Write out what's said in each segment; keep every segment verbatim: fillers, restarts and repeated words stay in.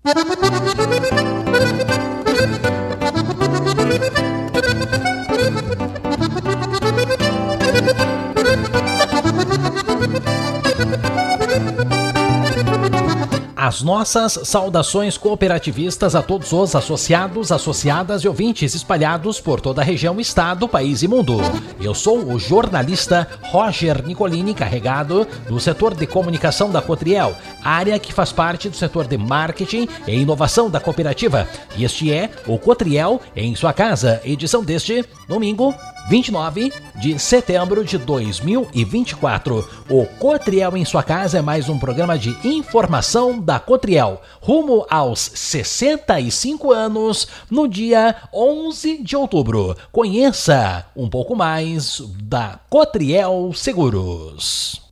As nossas saudações cooperativistas a todos os associados, associadas e ouvintes espalhados por toda a região, estado, país e mundo. Eu sou o jornalista Roger Nicolini, encarregado do setor de comunicação da Cotriel, área que faz parte do setor de marketing e inovação da cooperativa. E este é o Cotriel em sua casa, edição deste domingo, vinte e nove de setembro de dois mil e vinte e quatro. O Cotriel em sua casa é mais um programa de informação da Cotriel, rumo aos sessenta e cinco anos, no dia onze de outubro. Conheça um pouco mais da Cotriel Seguros.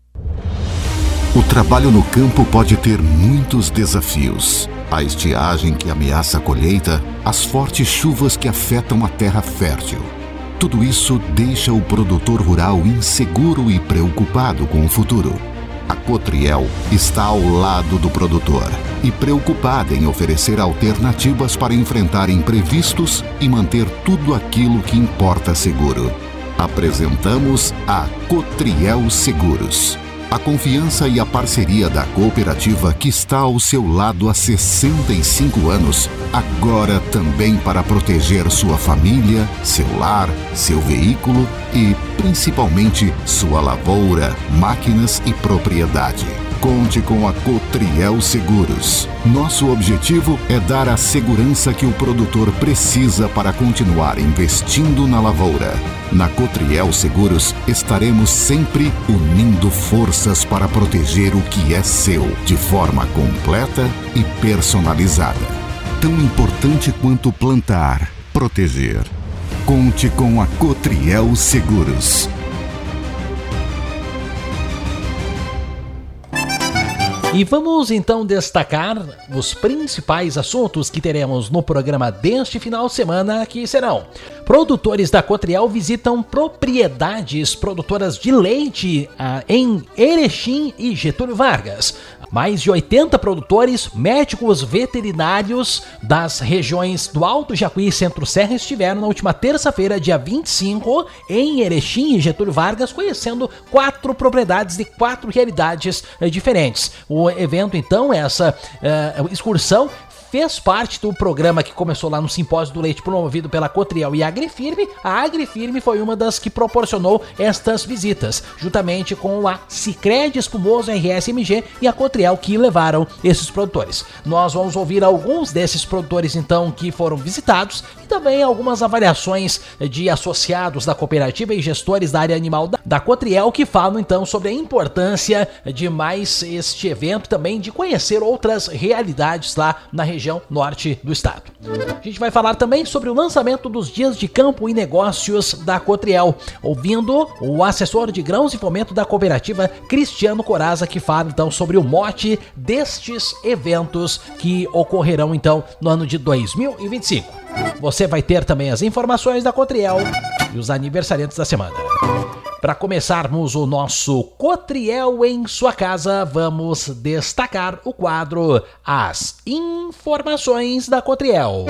O trabalho no campo pode ter muitos desafios. A estiagem que ameaça a colheita, as fortes chuvas que afetam a terra fértil. Tudo isso deixa o produtor rural inseguro e preocupado com o futuro. A Cotriel está ao lado do produtor e preocupada em oferecer alternativas para enfrentar imprevistos e manter tudo aquilo que importa seguro. Apresentamos a Cotriel Seguros. A confiança e a parceria da cooperativa que está ao seu lado há sessenta e cinco anos, agora também para proteger sua família, seu lar, seu veículo e, principalmente, sua lavoura, máquinas e propriedade. Conte com a Cotriel Seguros. Nosso objetivo é dar a segurança que o produtor precisa para continuar investindo na lavoura. Na Cotriel Seguros, estaremos sempre unindo forças para proteger o que é seu, de forma completa e personalizada. Tão importante quanto plantar, proteger. Conte com a Cotriel Seguros. E vamos então destacar os principais assuntos que teremos no programa deste final de semana, que serão: produtores da Cotriel visitam propriedades produtoras de leite ah, em Erechim e Getúlio Vargas. Mais de oitenta produtores, médicos veterinários das regiões do Alto Jacuí e Centro-Serra estiveram na última terça-feira, dia vinte e cinco, em Erechim e Getúlio Vargas, conhecendo quatro propriedades de quatro realidades eh, diferentes. O evento, então, essa uh, excursão, fez parte do programa que começou lá no Simpósio do Leite, promovido pela Cotriel e a Agrifirme. A Agrifirme foi uma das que proporcionou estas visitas, juntamente com a Sicredi Espumoso R S M G e a Cotriel, que levaram esses produtores. Nós vamos ouvir alguns desses produtores, então, que foram visitados, e também algumas avaliações de associados da cooperativa e gestores da área animal da, da Cotriel, que falam, então, sobre a importância de mais este evento, também de conhecer outras realidades lá na região região norte do estado. A gente vai falar também sobre o lançamento dos dias de campo e negócios da Cotriel, ouvindo o assessor de grãos e fomento da cooperativa, Cristiano Coraza, que fala então sobre o mote destes eventos que ocorrerão então no ano de dois mil e vinte e cinco. Você vai ter também as informações da Cotriel e os aniversariantes da semana. Para começarmos o nosso Cotriel em sua casa, vamos destacar o quadro As Informações da Cotriel.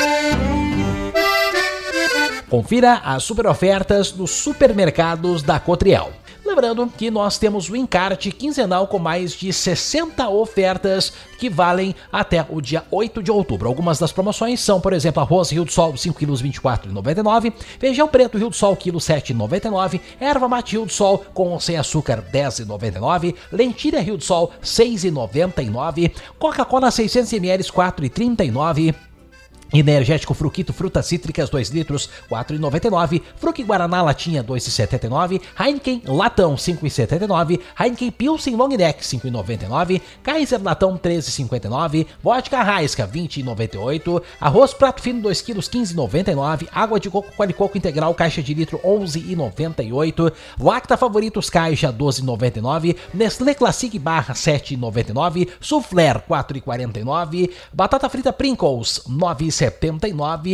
Confira as super ofertas dos supermercados da Cotriel. Lembrando que nós temos o encarte quinzenal com mais de sessenta ofertas que valem até o dia oito de outubro. Algumas das promoções são, por exemplo, arroz Rio do Sol, cinco quilos, vinte e quatro reais e noventa e nove centavos, feijão preto Rio do Sol, quilo, sete reais e noventa e nove centavos, erva mate Rio do Sol com ou sem açúcar, dez reais e noventa e nove centavos, lentilha Rio do Sol, seis reais e noventa e nove centavos, Coca-Cola seiscentos mililitros, quatro reais e trinta e nove centavos, energético Fruquito Frutas Cítricas dois litros, quatro reais e noventa e nove centavos, Fruc Guaraná Latinha dois reais e setenta e nove centavos, Heineken Latão cinco reais e setenta e nove centavos, Heineken Pilsen Long Neck cinco reais e noventa e nove centavos, Kaiser Latão treze reais e cinquenta e nove centavos, Vodka Raisca vinte reais e noventa e oito centavos, Arroz Prato Fino dois quilos quinze reais e noventa e nove centavos, Água de Coco Qualicoco Integral caixa de litro onze reais e noventa e oito centavos, Lacta Favoritos caixa doze reais e noventa e nove centavos, Nestlé Classic Barra sete reais e noventa e nove centavos, Soufflé quatro reais e quarenta e nove centavos, Batata Frita Pringles nove reais e setenta e nove centavos,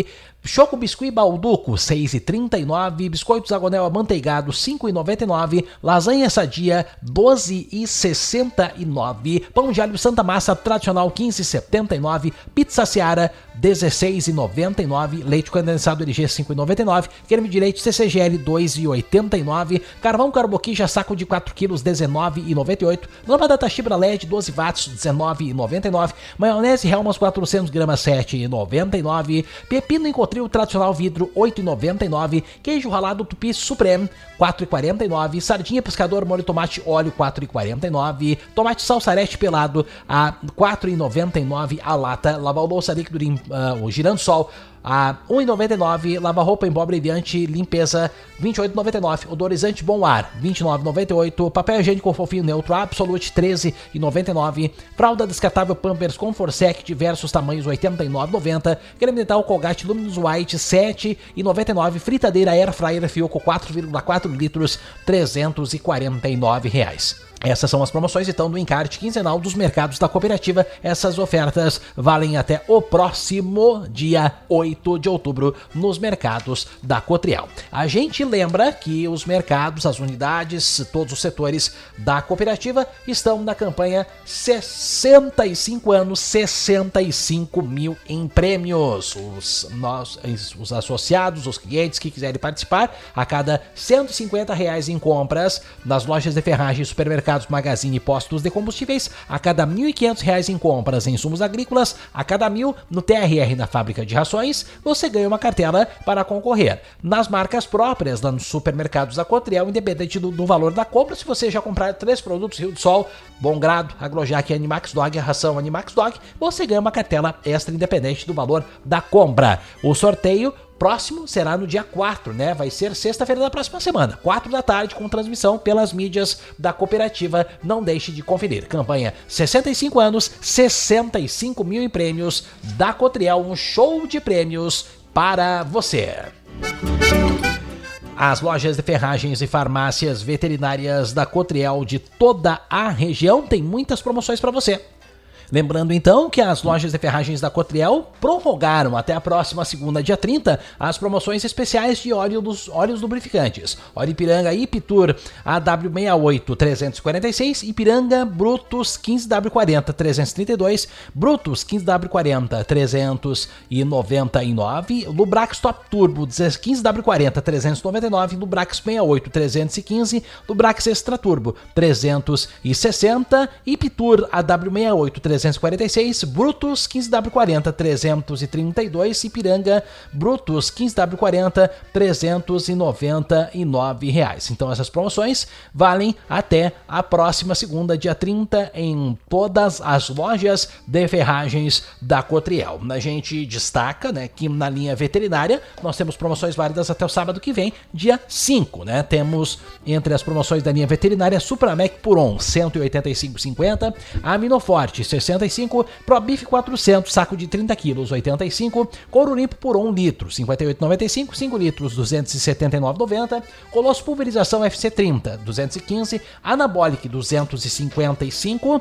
Choco Biscuit Balduco, seis reais e trinta e nove centavos. Biscoitos Agonel amanteigado, cinco reais e noventa e nove centavos. Lasanha Sadia, doze reais e sessenta e nove centavos. Pão de alho Santa Massa tradicional, quinze reais e setenta e nove centavos. Pizza Seara, dezesseis reais e noventa e nove centavos. Leite condensado L G, cinco reais e noventa e nove centavos. Creme de leite C C G L, dois reais e oitenta e nove centavos. Carvão Carboquija, saco de quatro quilos, dezenove reais e noventa e oito centavos. Lâmpada Tachibra L E D, doze watts, dezenove reais e noventa e nove centavos. Maionese Helmas, quatrocentos gramas, sete reais e noventa e nove centavos. Pepino Encotril tradicional vidro, oito reais e noventa e nove centavos. Queijo ralado Tupi Supreme, quatro reais e quarenta e nove centavos. Sardinha Pescador molho tomate óleo, quatro reais e quarenta e nove centavos. Tomate salsarete pelado a quatro reais e noventa e nove centavos a lata. Lava-louça líquido uh, o Giransol a um real e noventa e nove centavos. Lava-roupa em pó brilhante limpeza vinte e oito reais e noventa e nove centavos. Odorizante Bom Ar vinte e nove reais e noventa e oito centavos. Papel higiênico fofinho neutro Absolute treze reais e noventa e nove centavos. Fralda descartável Pampers Comfortsec diversos tamanhos oitenta e nove reais e noventa centavos. Creme dental Colgate Luminous White sete reais e noventa e nove centavos. Fritadeira Air Fryer Fiocco quatro vírgula quatro litros trezentos e quarenta e nove reais. Essas são as promoções, então, do encarte quinzenal dos mercados da cooperativa. Essas ofertas valem até o próximo dia oito de outubro nos mercados da Cotriel. A gente lembra que os mercados, as unidades, todos os setores da cooperativa estão na campanha sessenta e cinco anos, sessenta e cinco mil em prêmios. Os, nós, os associados, os clientes que quiserem participar, a cada cento e cinquenta reais em compras nas lojas de ferragem e supermercados, Magazine e postos de combustíveis, a cada mil e quinhentos reais em compras em insumos agrícolas, a cada mil no T R R na fábrica de rações, você ganha uma cartela para concorrer. Nas marcas próprias, lá nos supermercados da Cotriel, independente do, do valor da compra, se você já comprar três produtos Rio do Sol, Bom Grado, Agrojac e Animax Dog, a ração Animax Dog, você ganha uma cartela extra independente do valor da compra. O sorteio próximo será no dia quatro, né? Vai ser sexta-feira da próxima semana, quatro da tarde, com transmissão pelas mídias da cooperativa. Não deixe de conferir. Campanha sessenta e cinco anos, sessenta e cinco mil em prêmios da Cotriel, um show de prêmios para você. As lojas de ferragens e farmácias veterinárias da Cotriel de toda a região têm muitas promoções para você. Lembrando então que as lojas de ferragens da Cotriel prorrogaram até a próxima segunda, dia trinta, as promoções especiais de óleo dos óleos lubrificantes. Óleo Ipiranga Ipitur A W sessenta e oito trezentos e quarenta e seis, Ipiranga Brutus quinze W quarenta trezentos e trinta e dois, Brutus quinze W quarenta trezentos e noventa e nove, Lubrax Top Turbo quinze W quarenta trezentos e noventa e nove, Lubrax sessenta e oito trezentos e quinze, Lubrax Extra Turbo trezentos e sessenta, Ipitur A W sessenta e oito trezentos e quarenta e seis, Brutus quinze W quarenta trezentos e trinta e dois, Ipiranga Brutus quinze W quarenta trezentos e noventa e nove reais. Então essas promoções valem até a próxima segunda, dia trinta, em todas as lojas de ferragens da Cotriel. A gente destaca, né, que na linha veterinária nós temos promoções válidas até o sábado que vem, dia cinco, né? Temos entre as promoções da linha veterinária Supramec Puron cento e oitenta e cinco reais e cinquenta centavos, Aminoforte sessenta e cinco, Probif quatrocentos, saco de trinta quilos, oitenta e cinco, Couro Limpo por um litro, cinquenta e oito reais e noventa e cinco, cinco litros, duzentos e setenta e nove reais e noventa centavos, Colosso Pulverização F C trinta, duzentos e quinze, Anabolic duzentos e cinquenta e cinco,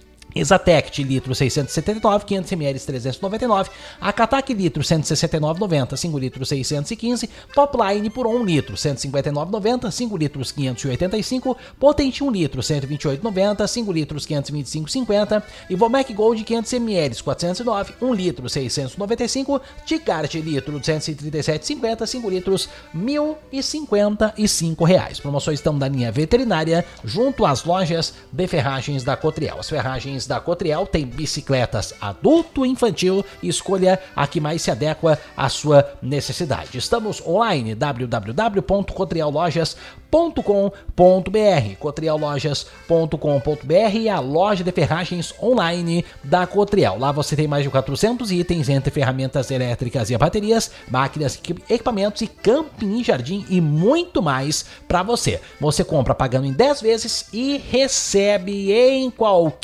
Exatect litro seiscentos e setenta e nove, quinhentos mililitros trezentos e noventa e nove, Akataki litro cento e sessenta e nove reais e noventa centavos, cinco litros seiscentos e quinze, Topline por um litro cento e cinquenta e nove reais e noventa centavos, cinco litros quinhentos e oitenta e cinco, Potente um litro cento e vinte e oito reais e noventa centavos, cinco litros quinhentos e vinte e cinco reais e cinquenta centavos, Ivomec Gold quinhentos mililitros quatrocentos e nove, um litro seiscentos e noventa e cinco, Ticart litro duzentos e trinta e sete reais e cinquenta centavos, cinco litros mil e cinquenta e cinco reais. Promoções estão da linha veterinária junto às lojas de ferragens da Cotriel. As ferragens da Cotriel tem bicicletas adulto e infantil, escolha a que mais se adequa à sua necessidade. Estamos online, w w w ponto cotriel lojas ponto com ponto b r, cotriel lojas ponto com ponto b r, a loja de ferragens online da Cotriel. Lá você tem mais de quatrocentos itens entre ferramentas elétricas e baterias, máquinas, equipamentos e camping e jardim e muito mais para você. Você compra pagando em dez vezes e recebe em qualquer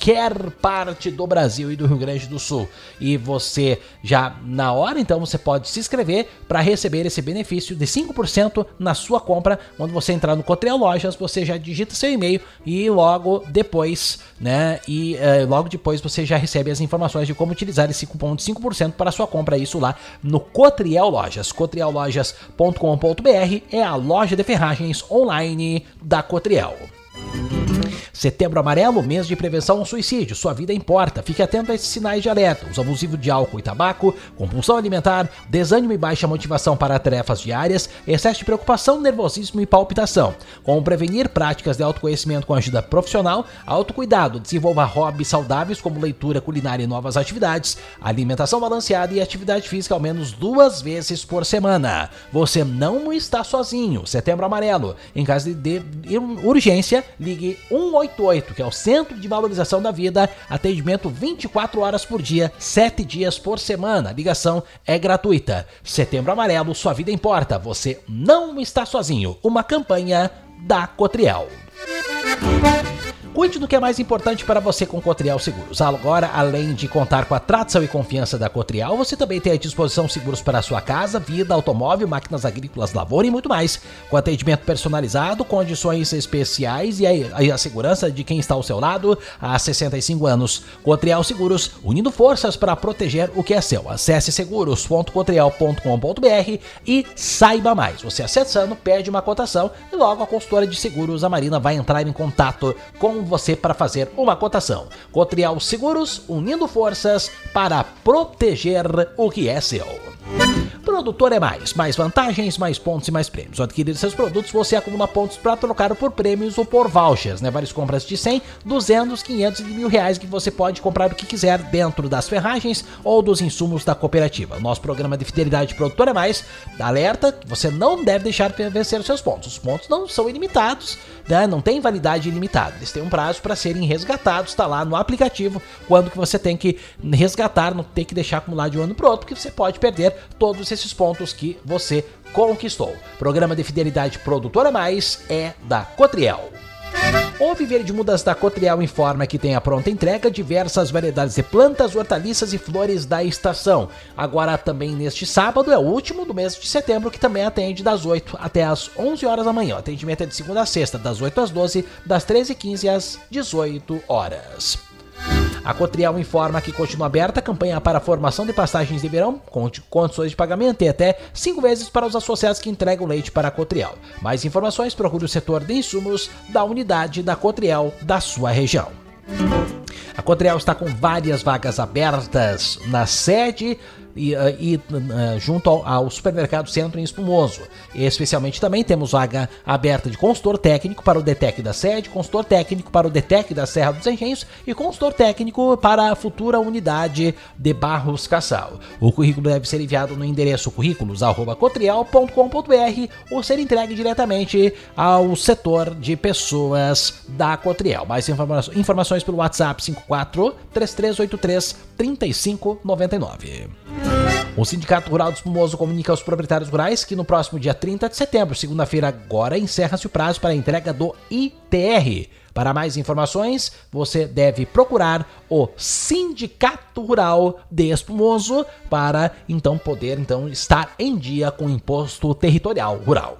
parte do Brasil e do Rio Grande do Sul. E você já na hora, então, você pode se inscrever para receber esse benefício de cinco por cento na sua compra. Quando você entrar no Cotriel Lojas, você já digita seu e-mail e logo depois, né, e uh, logo depois você já recebe as informações de como utilizar esse cupom de cinco por cento para a sua compra, isso lá no Cotriel Lojas. cotriel lojas ponto com ponto b r é a loja de ferragens online da Cotriel. Setembro Amarelo, mês de prevenção ao suicídio. Sua vida importa. Fique atento a esses sinais de alerta. Uso abusivo de álcool e tabaco, compulsão alimentar, desânimo e baixa motivação para tarefas diárias, excesso de preocupação, nervosismo e palpitação. Como prevenir? Práticas de autoconhecimento com ajuda profissional, autocuidado, desenvolva hobbies saudáveis como leitura, culinária e novas atividades, alimentação balanceada e atividade física ao menos duas vezes por semana. Você não está sozinho. Setembro Amarelo. Em caso de urgência, ligue um oito oito, que é o Centro de Valorização da Vida, atendimento vinte e quatro horas por dia, sete dias por semana. A ligação é gratuita. Setembro Amarelo, sua vida importa. Você não está sozinho. Uma campanha da Cotriel. Cuide do que é mais importante para você com Cotriel Seguros. Agora, além de contar com a tradição e confiança da Cotriel, você também tem à disposição seguros para a sua casa, vida, automóvel, máquinas agrícolas, lavoura e muito mais. Com atendimento personalizado, condições especiais e a, a segurança de quem está ao seu lado há sessenta e cinco anos. Cotriel Seguros, unindo forças para proteger o que é seu. Acesse seguros ponto cotriel ponto com ponto b r e saiba mais. Você acessando, pede uma cotação e logo a consultora de seguros, a Marina, vai entrar em contato com você para fazer uma cotação. Cotriel Seguros, unindo forças para proteger o que é seu. Produtor é mais, mais vantagens, mais pontos e mais prêmios. Ao adquirir seus produtos, você acumula pontos para trocar por prêmios ou por vouchers, né? Várias compras de cem, duzentos, quinhentos e mil reais que você pode comprar o que quiser dentro das ferragens ou dos insumos da cooperativa. Nosso programa de fidelidade Produtor é mais, alerta, você não deve deixar de vencer os seus pontos. Os pontos não são ilimitados, né? Não tem validade ilimitada. Eles têm um prazo para serem resgatados, está lá no aplicativo quando que você tem que resgatar, não tem que deixar acumular de um ano para outro, porque você pode perder todos esses pontos que você conquistou. Programa de fidelidade Produtor a Mais é da Cotriel. O Viver de Mudas da Cotriel informa que tem a pronta entrega diversas variedades de plantas, hortaliças e flores da estação. Agora também neste sábado, é o último do mês de setembro, que também atende das oito até as onze horas da manhã. O atendimento é de segunda a sexta, das oito às doze, das treze e quinze às dezoito horas. A Cotriel informa que continua aberta a campanha para a formação de pastagens de verão, com condições de pagamento e até cinco vezes para os associados que entregam leite para a Cotriel. Mais informações, procure o setor de insumos da unidade da Cotriel da sua região. A Cotriel está com várias vagas abertas na sede e, e uh, junto ao, ao supermercado Centro em Espumoso. E, especialmente também temos vaga aberta de consultor técnico para o DETEC da sede, consultor técnico para o DETEC da Serra dos Engenhos e consultor técnico para a futura unidade de Barros Cassal. O currículo deve ser enviado no endereço currículos arroba cotriel ponto com ponto b r ou ser entregue diretamente ao setor de pessoas da Cotriel. Mais informa- informações pelo WhatsApp cinco quatro três três oito três três cinco nove nove. O Sindicato Rural de Espumoso comunica aos proprietários rurais que no próximo dia trinta de setembro, segunda-feira agora, encerra-se o prazo para a entrega do I T R. Para mais informações, você deve procurar o Sindicato Rural de Espumoso para então poder então estar em dia com o Imposto Territorial Rural.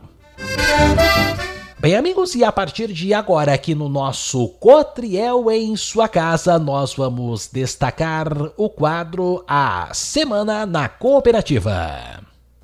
Bem, amigos, e a partir de agora aqui no nosso Cotriel em sua casa, nós vamos destacar o quadro A Semana na Cooperativa.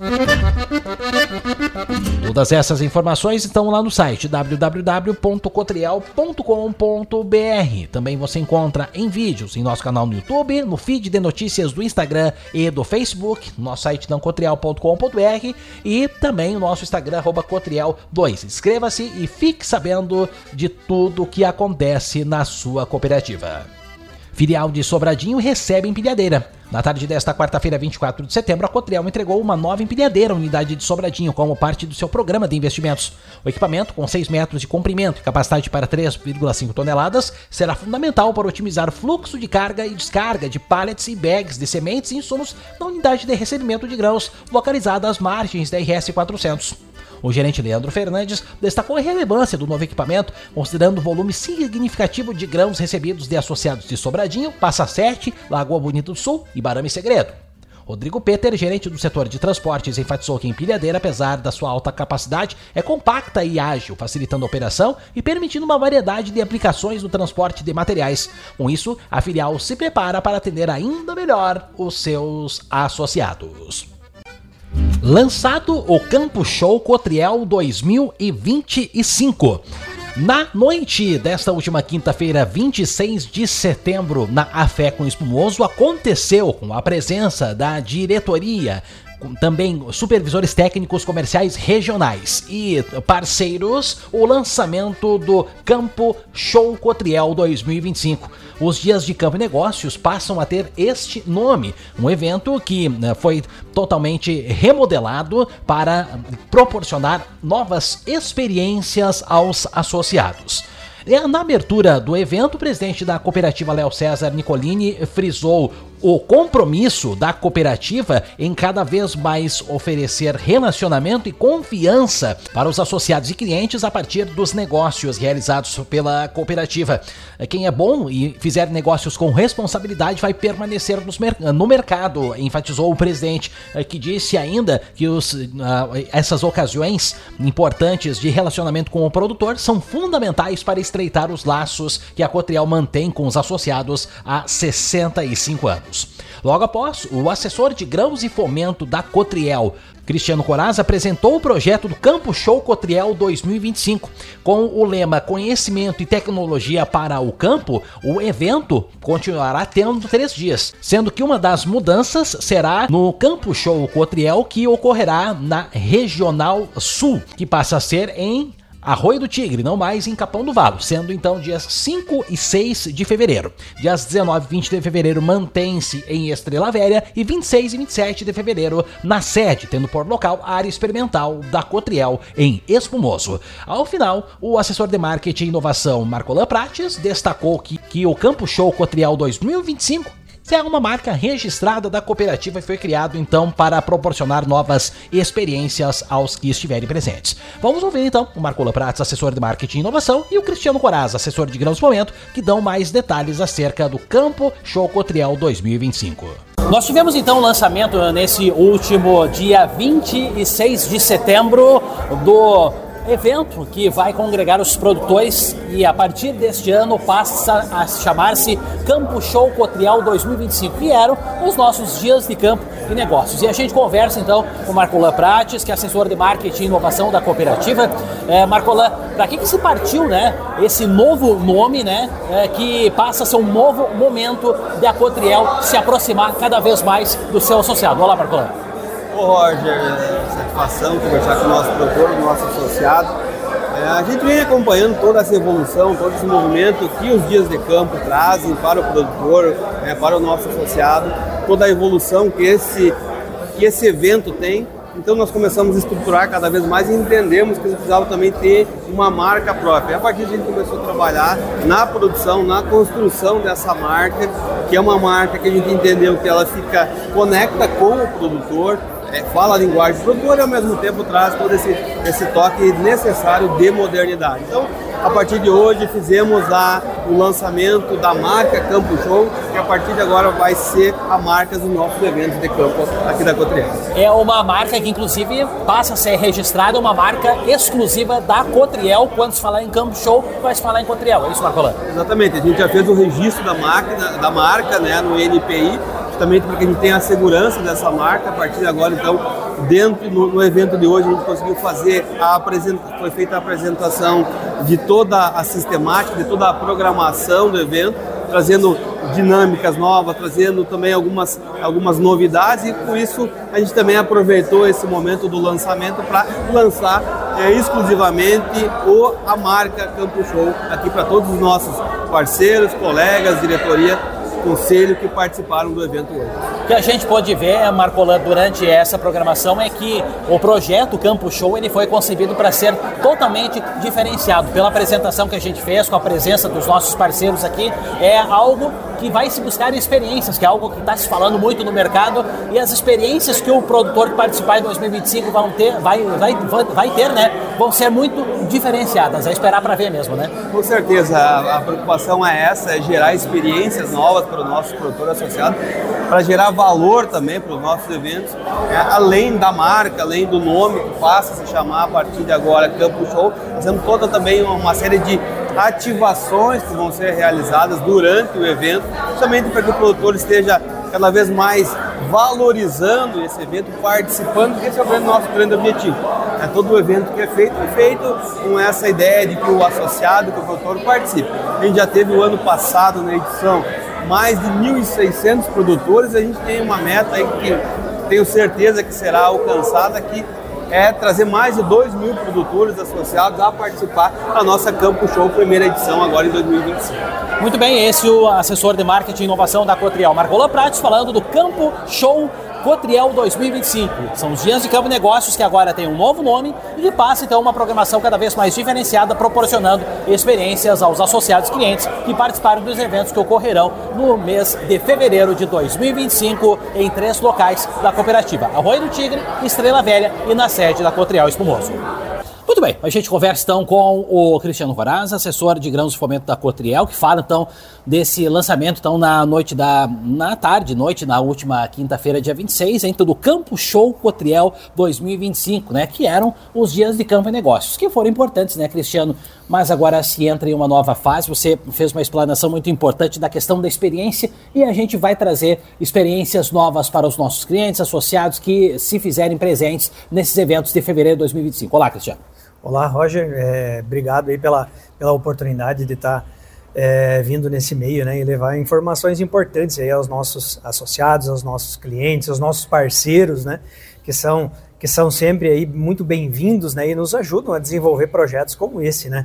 Todas essas informações estão lá no site w w w ponto cotriel ponto com ponto b r. Também você encontra em vídeos em nosso canal no YouTube, no feed de notícias do Instagram e do Facebook, no nosso site não cotriel ponto com ponto b r e também o nosso Instagram arroba cotriel dois. Inscreva-se e fique sabendo de tudo que acontece na sua cooperativa. Filial de Sobradinho recebe empilhadeira. Na tarde desta quarta-feira, vinte e quatro de setembro, a Cotriel entregou uma nova empilhadeira à unidade de Sobradinho como parte do seu programa de investimentos. O equipamento, com seis metros de comprimento e capacidade para três vírgula cinco toneladas, será fundamental para otimizar o fluxo de carga e descarga de pallets e bags de sementes e insumos na unidade de recebimento de grãos, localizada às margens da R S quatrocentos. O gerente Leandro Fernandes destacou a relevância do novo equipamento, considerando o volume significativo de grãos recebidos de associados de Sobradinho, Passa Sete, Lagoa Bonita do Sul e Barame Segredo. Rodrigo Peter, gerente do setor de transportes, enfatizou que a empilhadeira, apesar da sua alta capacidade, é compacta e ágil, facilitando a operação e permitindo uma variedade de aplicações no transporte de materiais. Com isso, a filial se prepara para atender ainda melhor os seus associados. Lançado o Campo Show Cotriel dois mil e vinte e cinco. Na noite desta última quinta-feira, vinte e seis de setembro, na Afé com Espumoso, aconteceu com a presença da diretoria, também supervisores técnicos comerciais regionais e parceiros, o lançamento do Campo Show Cotriel dois mil e vinte e cinco. Os dias de Campo e Negócios passam a ter este nome, um evento que foi totalmente remodelado para proporcionar novas experiências aos associados. Na abertura do evento, o presidente da cooperativa Léo César Nicolini frisou o compromisso da cooperativa em cada vez mais oferecer relacionamento e confiança para os associados e clientes a partir dos negócios realizados pela cooperativa. Quem é bom e fizer negócios com responsabilidade vai permanecer no mercado, enfatizou o presidente, que disse ainda que os, essas ocasiões importantes de relacionamento com o produtor são fundamentais para estreitar os laços que a Cotriel mantém com os associados há sessenta e cinco anos. Logo após, o assessor de grãos e fomento da Cotriel, Cristiano Coraz, apresentou o projeto do Campo Show Cotriel dois mil e vinte e cinco. Com o lema Conhecimento e Tecnologia para o Campo, o evento continuará tendo três dias, sendo que uma das mudanças será no Campo Show Cotriel, que ocorrerá na Regional Sul, que passa a ser em Arroio do Tigre, não mais em Capão do Valo, sendo então dias cinco e seis de fevereiro. Dias dezenove e vinte de fevereiro mantém-se em Estrela Velha e vinte e seis e vinte e sete de fevereiro na sede, tendo por local a área experimental da Cotriel em Espumoso. Ao final, o assessor de marketing e inovação Marcolan Prates destacou que, que o Campo Show Cotriel dois mil e vinte e cinco é uma marca registrada da cooperativa e foi criado então para proporcionar novas experiências aos que estiverem presentes. Vamos ouvir então o Marcolan Prates, assessor de marketing e inovação, e o Cristiano Coraz, assessor de grãos fomento, que dão mais detalhes acerca do Campo Show Cotriel dois mil e vinte e cinco. Nós tivemos então o lançamento nesse último dia vinte e seis de setembro do evento que vai congregar os produtores e a partir deste ano passa a chamar-se Campo Show Cotriel dois mil e vinte e cinco, que eram os nossos dias de campo e negócios. E a gente conversa então com o Marcolan Prates, que é assessor de marketing e inovação da cooperativa. É, Marcolan, para que que se partiu, né, esse novo nome, né, é, que passa a ser um novo momento de a Cotriel se aproximar cada vez mais do seu associado? Olá, Marcolan. Ô Roger, é satisfação conversar com o nosso produtor, com o nosso associado. É, a gente vem acompanhando toda essa evolução, todo esse movimento que os dias de campo trazem para o produtor, é, para o nosso associado, toda a evolução que esse, que esse evento tem. Então nós começamos a estruturar cada vez mais e entendemos que precisava também ter uma marca própria. A partir disso a gente começou a trabalhar na produção, na construção dessa marca, que é uma marca que a gente entendeu que ela fica conecta com o produtor, é, fala a linguagem do produtor e ao mesmo tempo traz todo esse, esse toque necessário de modernidade. Então, a partir de hoje fizemos a, o lançamento da marca Campo Show, que a partir de agora vai ser a marca dos nossos eventos de campo aqui da Cotriel. É uma marca que inclusive passa a ser registrada, uma marca exclusiva da Cotriel. Quando se falar em Campo Show, vai se falar em Cotriel, é isso, Marcolan? Exatamente, a gente já fez o registro da marca, da marca, né, no N P I, justamente porque a gente tem a segurança dessa marca. A partir de agora, então, dentro no, no evento de hoje, a gente conseguiu fazer a apresentação, foi feita a apresentação de toda a sistemática, de toda a programação do evento, trazendo dinâmicas novas, trazendo também algumas, algumas novidades, e por isso a gente também aproveitou esse momento do lançamento para lançar é, exclusivamente o, a marca Campo Show aqui para todos os nossos parceiros, colegas, diretoria, conselho que participaram do evento hoje. que a gente pôde ver, Marcolan, durante essa programação é que o projeto Campo Show ele foi concebido para ser totalmente diferenciado. Pela apresentação que a gente fez, com a presença dos nossos parceiros aqui, é algo que vai se buscar experiências, que é algo que está se falando muito no mercado, e as experiências que o produtor que participar em dois mil e vinte e cinco vão ter, vai, vai, vai ter, né, vão ser muito diferenciadas. É esperar para ver mesmo, né? Com certeza, a, a preocupação é essa, é gerar experiências novas para o nosso produtor associado, para gerar valor também para os nossos eventos, é, além da marca, além do nome que passa a se chamar a partir de agora Campo Show, fazendo toda também uma série de ativações que vão ser realizadas durante o evento, justamente para que o produtor esteja cada vez mais valorizando esse evento, participando, porque esse é o grande, nosso grande objetivo. É todo o evento que é feito, é feito com essa ideia de que o associado, que o produtor participe. A gente já teve o ano passado, na edição, mais de mil e seiscentos produtores, a gente tem uma meta aí que tenho certeza que será alcançada, que é trazer mais de dois mil produtores associados a participar da nossa Campo Show, primeira edição, agora em dois mil e vinte e cinco. Muito bem, esse é o assessor de marketing e inovação da Cotriel, Marcolan Prates, falando do Campo Show Cotriel dois mil e vinte e cinco. São os dias de Campo Negócios, que agora tem um novo nome e que passa então uma programação cada vez mais diferenciada, proporcionando experiências aos associados clientes que participaram dos eventos que ocorrerão no mês de fevereiro de dois mil e vinte e cinco em três locais da cooperativa: Arroio do Tigre, Estrela Velha e na sede da Cotriel Espumoso. Muito bem, a gente conversa então com o Cristiano Horaz, assessor de grãos de fomento da Cotriel, que fala então desse lançamento então na noite da, na tarde, noite, na última quinta-feira, dia vinte e seis, então do Campo Show Cotriel dois mil e vinte e cinco, né, que eram os dias de campo e negócios, que foram importantes, né, Cristiano, mas agora se entra em uma nova fase. Você fez uma explanação muito importante da questão da experiência e a gente vai trazer experiências novas para os nossos clientes, associados que se fizerem presentes nesses eventos de fevereiro de dois mil e vinte e cinco. Olá, Cristiano. Olá, Roger, é, obrigado aí pela, pela oportunidade de estar é, vindo nesse meio, né, e levar informações importantes aí aos nossos associados, aos nossos clientes, aos nossos parceiros, né, que são, que são sempre aí muito bem-vindos, né, e nos ajudam a desenvolver projetos como esse, né.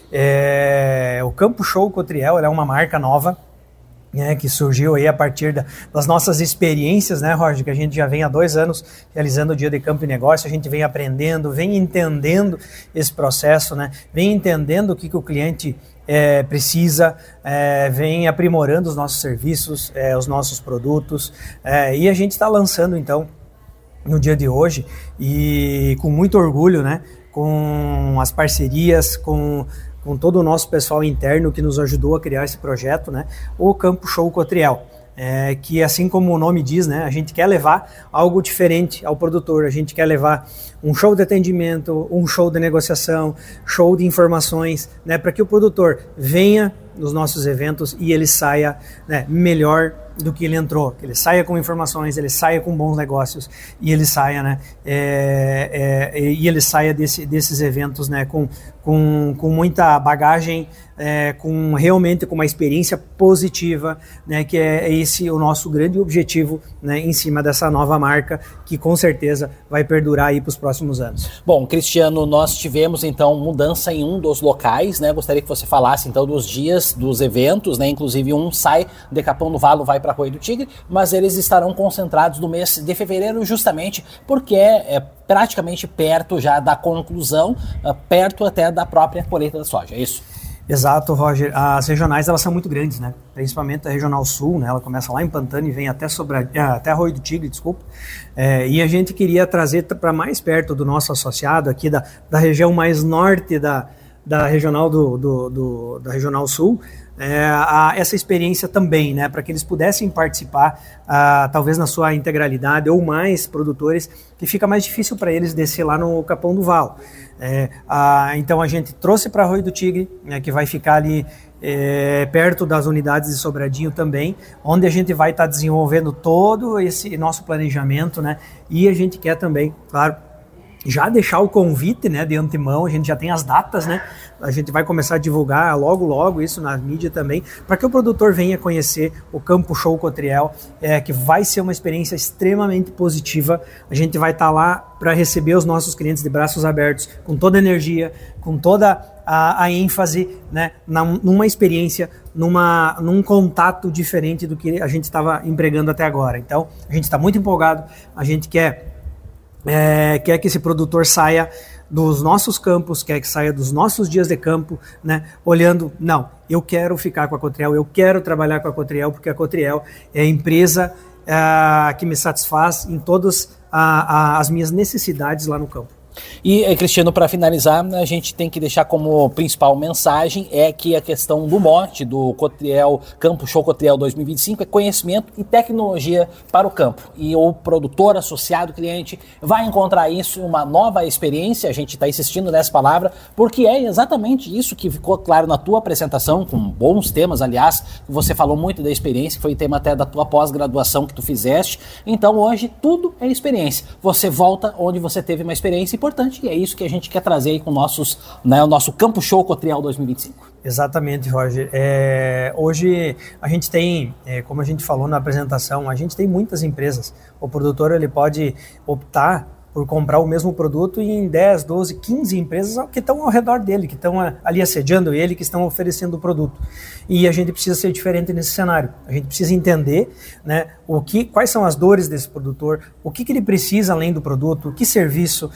É, o Campo Show Cotriel é uma marca nova, né, que surgiu aí a partir da, das nossas experiências, né, Roger, que a gente já vem há dois anos realizando o Dia de Campo e Negócio, a gente vem aprendendo, vem entendendo esse processo, né, vem entendendo o que, que o cliente é, precisa, é, vem aprimorando os nossos serviços, é, os nossos produtos, é, e a gente está lançando, então, no dia de hoje, e com muito orgulho, né, com as parcerias, com com todo o nosso pessoal interno que nos ajudou a criar esse projeto, né, o Campo Show Cotriel, é, que assim como o nome diz, né, a gente quer levar algo diferente ao produtor, a gente quer levar um show de atendimento, um show de negociação, show de informações, né, para que o produtor venha nos nossos eventos e ele saia, né, melhor do que ele entrou, que ele saia com informações, ele saia com bons negócios e ele saia, né, é, é, e ele saia desse, desses eventos, né, com, com, com muita bagagem, é, com realmente com uma experiência positiva, né, que é esse o nosso grande objetivo, né, em cima dessa nova marca que com certeza vai perdurar aí para os próximos anos. Bom, Cristiano, nós tivemos então mudança em um dos locais, né, gostaria que você falasse então dos dias dos eventos, né, inclusive um sai de Capão do Valo, vai para Arroio do Tigre, mas eles estarão concentrados no mês de fevereiro justamente porque é, é praticamente perto já da conclusão, perto até da própria colheita da soja, é isso? Exato, Roger. As regionais, elas são muito grandes, né? Principalmente a Regional Sul, né? Ela começa lá em Pantano e vem até, Sobra... até Arroio do Tigre, desculpa. É, e a gente queria trazer para mais perto do nosso associado aqui da, da região mais norte da, da Regional do, do, do da Regional Sul, É, a, essa experiência também, né, para que eles pudessem participar, a, talvez na sua integralidade, ou mais produtores, que fica mais difícil para eles descer lá no Capão do Valo. É, a, então a gente trouxe para Arroio do Tigre, né, que vai ficar ali é, perto das unidades de Sobradinho também, onde a gente vai estar tá desenvolvendo todo esse nosso planejamento, né, e a gente quer também, claro, já deixar o convite, né, de antemão, a gente já tem as datas, né, a gente vai começar a divulgar logo, logo isso na mídia também, para que o produtor venha conhecer o Campo Show Cotriel, é, que vai ser uma experiência extremamente positiva. A gente vai estar tá lá para receber os nossos clientes de braços abertos, com toda a energia, com toda a, a ênfase, né, na, numa experiência, numa, num contato diferente do que a gente estava empregando até agora. Então, a gente está muito empolgado, a gente quer, é, quer que esse produtor saia dos nossos campos, quer que saia dos nossos dias de campo, né, olhando, não, eu quero ficar com a Cotriel, eu quero trabalhar com a Cotriel, porque a Cotriel é a empresa é, que me satisfaz em todas a, a, as minhas necessidades lá no campo. E, Cristiano, para finalizar, a gente tem que deixar como principal mensagem é que a questão do mote do Cotriel, Campo Show Cotriel dois mil e vinte e cinco é conhecimento e tecnologia para o campo. E o produtor, associado, cliente vai encontrar isso em uma nova experiência, a gente está insistindo nessa palavra, porque é exatamente isso que ficou claro na tua apresentação, com bons temas, aliás, você falou muito da experiência, que foi tema até da tua pós-graduação que tu fizeste. Então hoje tudo é experiência. Você volta onde você teve uma experiência importante, e é isso que a gente quer trazer aí com nossos, né, o nosso Campo Show Cotriel dois mil e vinte e cinco. Exatamente, Roger. É, hoje a gente tem, é, como a gente falou na apresentação, a gente tem muitas empresas. O produtor ele pode optar por comprar o mesmo produto em dez, doze, quinze empresas que estão ao redor dele, que estão ali assediando ele, que estão oferecendo o produto. E a gente precisa ser diferente nesse cenário. A gente precisa entender, né, o que, quais são as dores desse produtor, o que, que ele precisa além do produto, que serviço,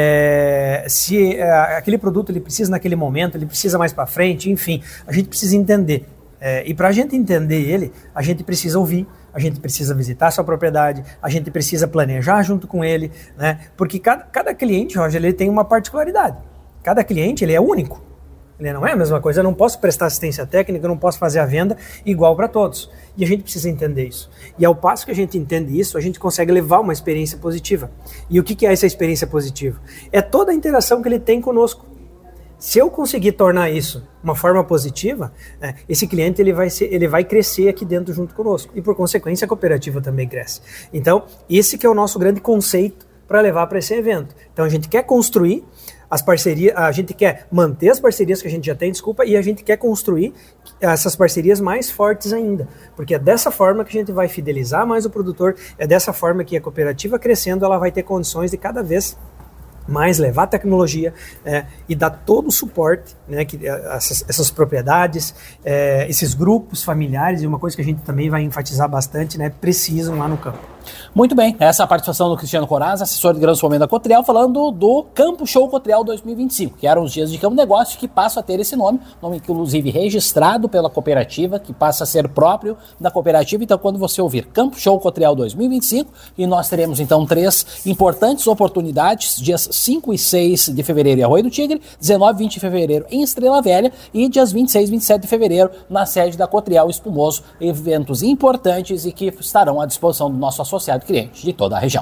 é, se é, aquele produto ele precisa naquele momento, ele precisa mais para frente, enfim, a gente precisa entender. É, e para a gente entender ele, a gente precisa ouvir, a gente precisa visitar a sua propriedade, a gente precisa planejar junto com ele, né? Porque cada, cada cliente, Roger, ele tem uma particularidade. Cada cliente ele é único. Ele não é a mesma coisa, eu não posso prestar assistência técnica, eu não posso fazer a venda igual para todos. E a gente precisa entender isso. E ao passo que a gente entende isso, a gente consegue levar uma experiência positiva. E o que, que é essa experiência positiva? É toda a interação que ele tem conosco. Se eu conseguir tornar isso uma forma positiva, né, esse cliente ele vai, ser, ele vai crescer aqui dentro junto conosco. E por consequência a cooperativa também cresce. Então esse que é o nosso grande conceito para levar para esse evento. Então a gente quer construir as parcerias, a gente quer manter as parcerias que a gente já tem, desculpa, e a gente quer construir essas parcerias mais fortes ainda. Porque é dessa forma que a gente vai fidelizar mais o produtor, é dessa forma que a cooperativa crescendo ela vai ter condições de cada vez mais levar tecnologia é, e dar todo o suporte, né, que essas, essas propriedades, é, esses grupos familiares, e uma coisa que a gente também vai enfatizar bastante, né, precisam lá no campo. Muito bem, essa é a participação do Cristiano Coraz, assessor de grandes fomentos da Cotriel, falando do Campo Show Cotriel dois mil e vinte e cinco, que eram os dias de campo negócio que passam a ter esse nome, nome que inclusive registrado pela cooperativa, que passa a ser próprio da cooperativa. Então quando você ouvir Campo Show Cotriel dois mil e vinte e cinco, e nós teremos então três importantes oportunidades, dias cinco e seis de fevereiro em Arroio do Tigre, dezenove e vinte de fevereiro em Estrela Velha e dias vinte e seis e vinte e sete de fevereiro na sede da Cotriel Espumoso, eventos importantes e que estarão à disposição do nosso associado cliente de toda a região.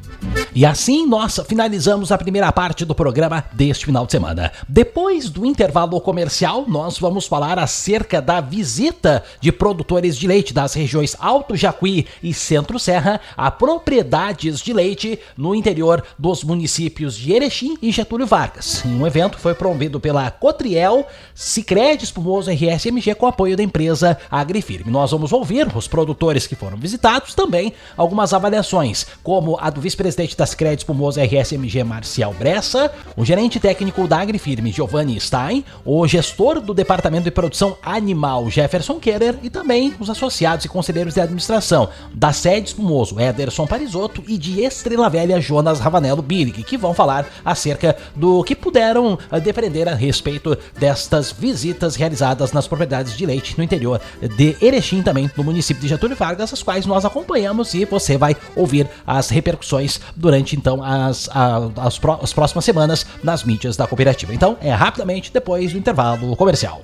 E assim nós finalizamos a primeira parte do programa deste final de semana. Depois do intervalo comercial, nós vamos falar acerca da visita de produtores de leite das regiões Alto Jacuí e Centro Serra a propriedades de leite no interior dos municípios de Erechim e Getúlio Vargas. Um evento que foi promovido pela Cotriel, Sicredi Espumoso R S M G com apoio da empresa Agrifirme. Nós vamos ouvir os produtores que foram visitados, também algumas avaliações, como a do vice-presidente da Sicredi Espumoso R S M G Marcial Bressa, o gerente técnico da Agrifirme Giovanni Stein, o gestor do departamento de produção animal Jefferson Keller e também os associados e conselheiros de administração da sede Espumoso Ederson Parisotto e de Estrela Velha Jonas Ravanello Billig, que vão falar acerca do que puderam depreender a respeito destas visitas realizadas nas propriedades de leite no interior de Erechim, também no município de Getúlio Vargas, as quais nós acompanhamos, e você vai ouvir as repercussões durante então as, a, as, pró- as próximas semanas nas mídias da cooperativa. Então é rapidamente depois do intervalo comercial.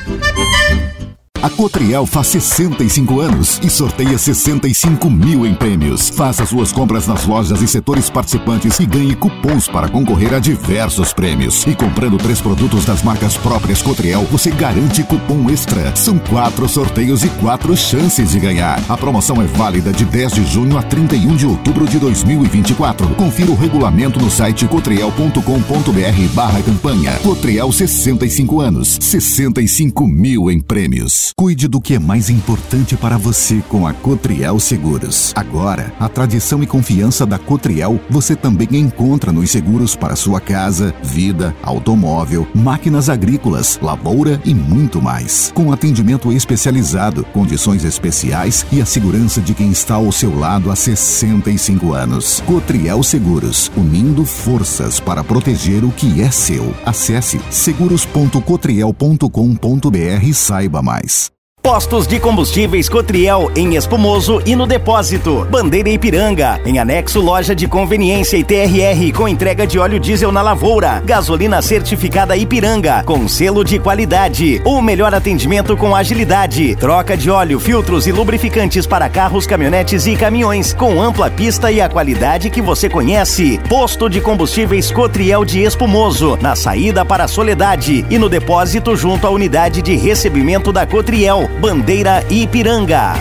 A Cotriel faz sessenta e cinco anos e sorteia sessenta e cinco mil em prêmios. Faça suas compras nas lojas e setores participantes e ganhe cupons para concorrer a diversos prêmios. E comprando três produtos das marcas próprias Cotriel, você garante cupom extra. São quatro sorteios e quatro chances de ganhar. A promoção é válida de dez de junho a trinta e um de outubro de dois mil e vinte e quatro. Confira o regulamento no site cotriel ponto com ponto br barra campanha. Cotriel sessenta e cinco anos, sessenta e cinco mil em prêmios. Cuide do que é mais importante para você com a Cotriel Seguros. Agora, a tradição e confiança da Cotriel você também encontra nos seguros para sua casa, vida, automóvel, máquinas agrícolas, lavoura e muito mais. Com atendimento especializado, condições especiais e a segurança de quem está ao seu lado há sessenta e cinco anos. Cotriel Seguros, unindo forças para proteger o que é seu. Acesse seguros ponto cotriel ponto com ponto br e saiba mais. Postos de combustíveis Cotriel em Espumoso e no Depósito. Bandeira Ipiranga. Em anexo, loja de conveniência e T R R com entrega de óleo diesel na lavoura. Gasolina certificada Ipiranga com selo de qualidade. O melhor atendimento com agilidade. Troca de óleo, filtros e lubrificantes para carros, caminhonetes e caminhões com ampla pista e a qualidade que você conhece. Posto de combustíveis Cotriel de Espumoso. Na saída para a Soledade e no Depósito junto à unidade de recebimento da Cotriel. Bandeira Ipiranga.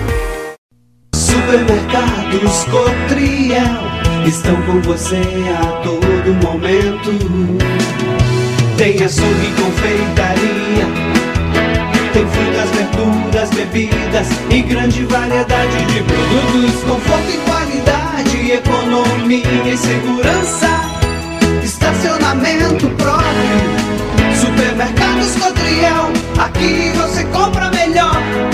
Supermercados Cotriel estão com você a todo momento. Tem açougue e confeitaria, tem frutas, verduras, bebidas e grande variedade de produtos. Conforto e qualidade, economia e segurança, estacionamento próprio. Supermercados Cotriel, aqui você compra melhor.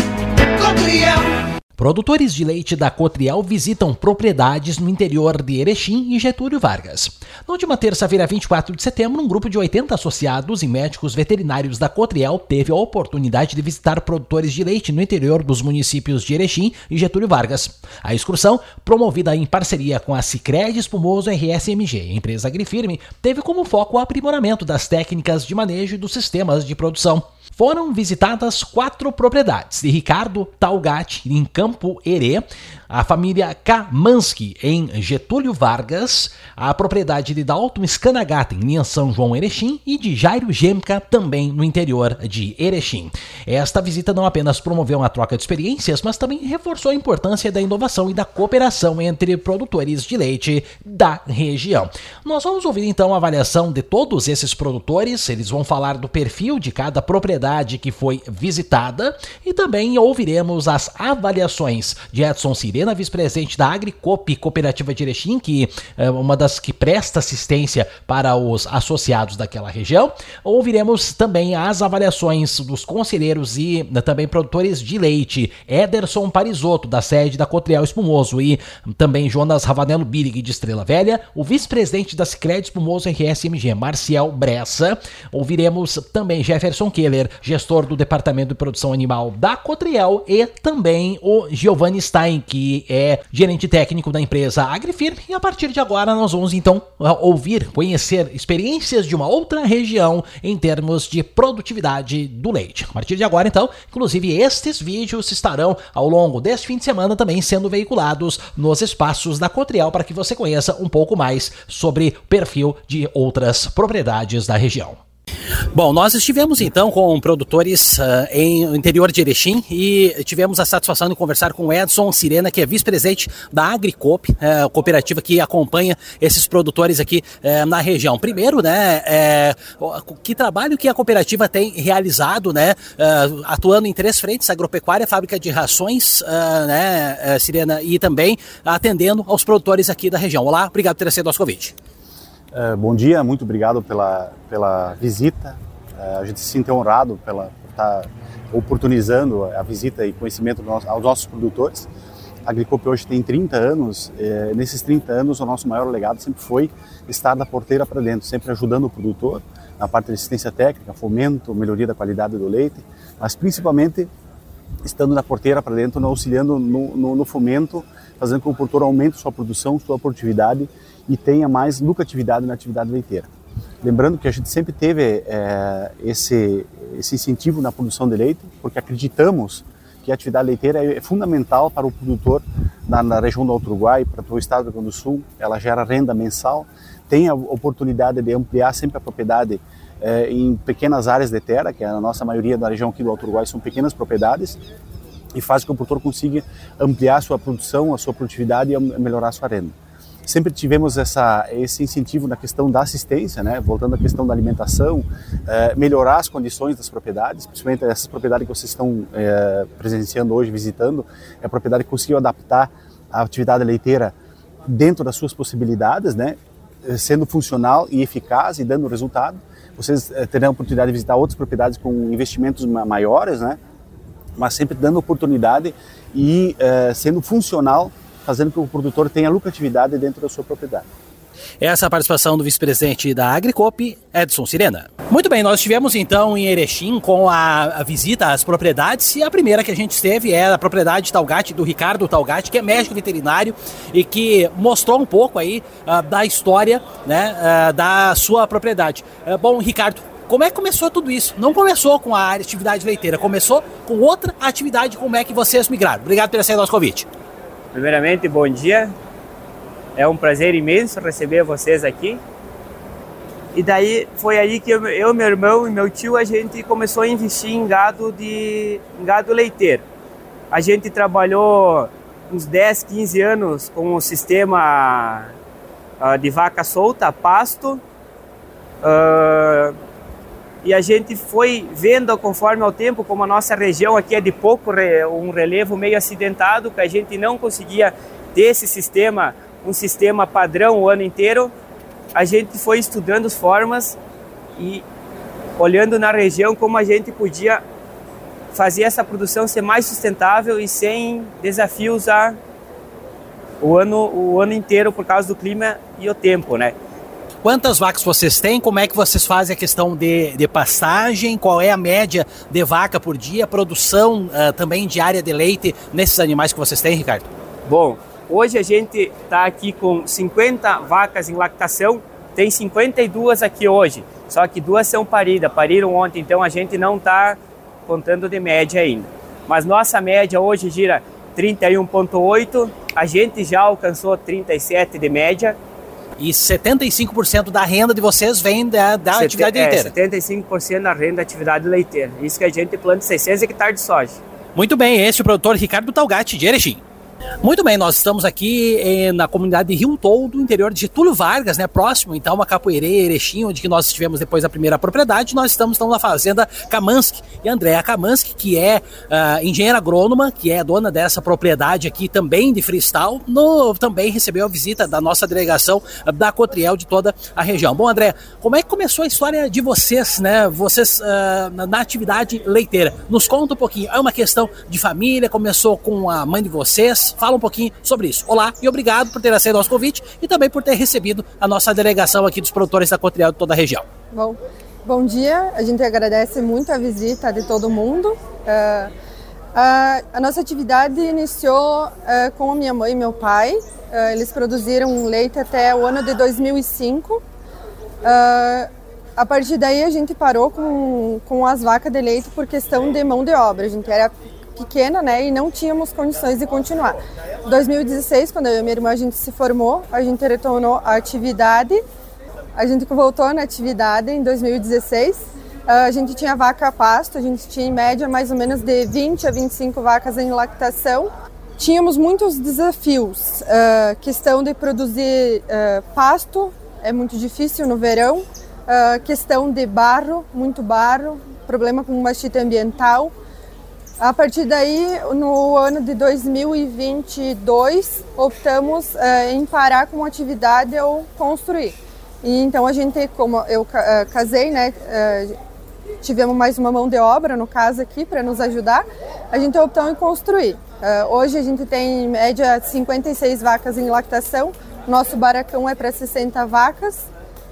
Cotriel. Produtores de leite da Cotriel visitam propriedades no interior de Erechim e Getúlio Vargas. Na última terça-feira, vinte e quatro de setembro, um grupo de oitenta associados e médicos veterinários da Cotriel teve a oportunidade de visitar produtores de leite no interior dos municípios de Erechim e Getúlio Vargas. A excursão, promovida em parceria com a Sicredi Espumoso R S M G, empresa Agrifirme, teve como foco o aprimoramento das técnicas de manejo e dos sistemas de produção. Foram visitadas quatro propriedades de Ricardo Talgatti, em Campo Herê, a família Kamansky, em Getúlio Vargas, a propriedade de Dalton Scanagata, em São João Erechim, e de Jairo Gemka, também no interior de Erechim. Esta visita não apenas promoveu uma troca de experiências, mas também reforçou a importância da inovação e da cooperação entre produtores de leite da região. Nós vamos ouvir então a avaliação de todos esses produtores, eles vão falar do perfil de cada propriedade que foi visitada e também ouviremos as avaliações de Edson Sirena, vice-presidente da Agricop, Cooperativa de Erechim, que é uma das que presta assistência para os associados daquela região. Ouviremos também as avaliações dos conselheiros e também produtores de leite, Ederson Parisotto, da sede da Cotriel Espumoso, e também Jonas Ravanello Birig, de Estrela Velha, o vice-presidente da Sicredi Espumoso R S M G, Marcial Bressa. Ouviremos também Jefferson Keller, gestor do Departamento de Produção Animal da Cotriel, e também o Giovanni Stein, que é gerente técnico da empresa Agrifirme. E a partir de agora nós vamos então ouvir, conhecer experiências de uma outra região em termos de produtividade do leite. A partir de agora então, inclusive estes vídeos estarão ao longo deste fim de semana também sendo veiculados nos espaços da Cotriel para que você conheça um pouco mais sobre o perfil de outras propriedades da região. Bom, nós estivemos então com produtores uh, em no interior de Erechim e tivemos a satisfação de conversar com o Edson Sirena, que é vice-presidente da Agricop, uh, cooperativa que acompanha esses produtores aqui uh, na região. Primeiro, né, uh, que trabalho que a cooperativa tem realizado, né, uh, atuando em três frentes: agropecuária, fábrica de rações, uh, né, uh, Sirena, e também atendendo aos produtores aqui da região. Olá, obrigado por ter aceito o nosso convite. Uh, bom dia, muito obrigado pela, pela visita. Uh, a gente se sente honrado pela, por estar oportunizando a visita e conhecimento nosso, aos nossos produtores. A Agricop hoje tem trinta anos. Uh, nesses trinta anos, o nosso maior legado sempre foi estar da porteira para dentro, sempre ajudando o produtor na parte de assistência técnica, fomento, melhoria da qualidade do leite, mas principalmente estando da porteira para dentro, auxiliando no, no, no fomento, fazendo com que o produtor aumente sua produção, sua produtividade e tenha mais lucratividade na atividade leiteira. Lembrando que a gente sempre teve é, esse, esse incentivo na produção de leite, porque acreditamos que a atividade leiteira é fundamental para o produtor na, na região do Alto Uruguai, para o estado do Rio Grande do Sul. Ela gera renda mensal, tem a oportunidade de ampliar sempre a propriedade é, em pequenas áreas de terra, que a nossa maioria da região aqui do Alto Uruguai são pequenas propriedades, e faz com que o produtor consiga ampliar a sua produção, a sua produtividade e melhorar a sua renda. sempre tivemos essa, esse incentivo na questão da assistência, né? Voltando à questão da alimentação, é, melhorar as condições das propriedades, principalmente essas propriedades que vocês estão é, presenciando hoje, visitando, é a propriedade que conseguiu adaptar a atividade leiteira dentro das suas possibilidades, né? Sendo funcional e eficaz e dando resultado. Vocês é, terão a oportunidade de visitar outras propriedades com investimentos maiores, né? Mas sempre dando oportunidade e é, sendo funcional, fazendo com que o produtor tenha lucratividade dentro da sua propriedade. Essa é a participação do vice-presidente da Agricoop, Edson Sirena. Muito bem, nós estivemos então em Erechim com a, a visita às propriedades, e a primeira que a gente esteve é a propriedade Talgatti, do Ricardo Talgatti, que é médico veterinário e que mostrou um pouco aí uh, da história, né, uh, da sua propriedade. Uh, bom, Ricardo, como é que começou tudo isso? Não começou com a atividade leiteira, começou com outra atividade. Como é que vocês migraram? Obrigado por aceito o nosso convite. Primeiramente, bom dia. É um prazer imenso receber vocês aqui. E daí foi aí que eu, eu, meu irmão e meu tio, a gente começou a investir em gado, de, em gado leiteiro. A gente trabalhou uns dez, quinze anos com o sistema uh, de vaca solta, pasto. Uh, e a gente foi vendo conforme ao tempo, como a nossa região aqui é de pouco, um relevo meio acidentado, que a gente não conseguia ter esse sistema, um sistema padrão o ano inteiro. A gente foi estudando as formas e olhando na região como a gente podia fazer essa produção ser mais sustentável e sem desafios a, o, ano, o ano inteiro por causa do clima e o tempo, né? Quantas vacas vocês têm? Como é que vocês fazem a questão de, de pastagem? Qual é a média de vaca por dia? Produção uh, também diária de leite nesses animais que vocês têm, Ricardo? Bom, hoje a gente está aqui com cinquenta vacas em lactação, tem cinquenta e duas aqui hoje, só que duas são paridas, pariram ontem, então a gente não está contando de média ainda. Mas nossa média hoje gira trinta e um vírgula oito, a gente já alcançou trinta e sete de média. E setenta e cinco por cento da renda de vocês vem da, da Sete, atividade é, leiteira. setenta e cinco por cento da renda da atividade leiteira. Isso que a gente planta seiscentos hectares de soja. Muito bem, esse é o produtor Ricardo Talgatti, de Erechim. Muito bem, nós estamos aqui eh, na comunidade de Rio Toldo, interior de Getúlio Vargas, né, próximo então a Capoeirê, Erechim, onde que nós estivemos depois da primeira propriedade. Nós estamos então na fazenda Kamansky, e a Andréa Kamansky, que é uh, engenheira agrônoma, que é dona dessa propriedade aqui também de freestyle, no, também recebeu a visita da nossa delegação uh, da Cotriel de toda a região. Bom, André, como é que começou a história de vocês, né, vocês uh, na, na atividade leiteira? Nos conta um pouquinho, é uma questão de família, começou com a mãe de vocês? Fala um pouquinho sobre isso. Olá e obrigado por ter aceito ao nosso convite e também por ter recebido a nossa delegação aqui dos produtores da Cotriel de toda a região. Bom, bom dia, a gente agradece muito a visita de todo mundo. Uh, uh, a nossa atividade iniciou uh, com a minha mãe e meu pai. Uh, eles produziram leite até o ano de dois mil e cinco. Uh, a partir daí a gente parou com, com as vacas de leite por questão de mão de obra. A gente era pequena, né, e não tínhamos condições de continuar. Em dois mil e dezesseis, quando eu e minha irmã a gente se formou, a gente retornou à atividade, a gente voltou na atividade em dois mil e dezesseis. A gente tinha vaca a pasto, a gente tinha em média mais ou menos de vinte a vinte e cinco vacas em lactação. Tínhamos muitos desafios, uh, questão de produzir uh, pasto, é muito difícil no verão, uh, questão de barro, muito barro, problema com mastite ambiental. A partir daí, no ano de dois mil e vinte e dois, optamos uh, em parar com a atividade ou construir. E então a gente, como eu uh, casei, né, uh, tivemos mais uma mão de obra, no caso aqui, para nos ajudar, a gente optou em construir. Uh, hoje a gente tem em média cinquenta e seis vacas em lactação, nosso barracão é para sessenta vacas.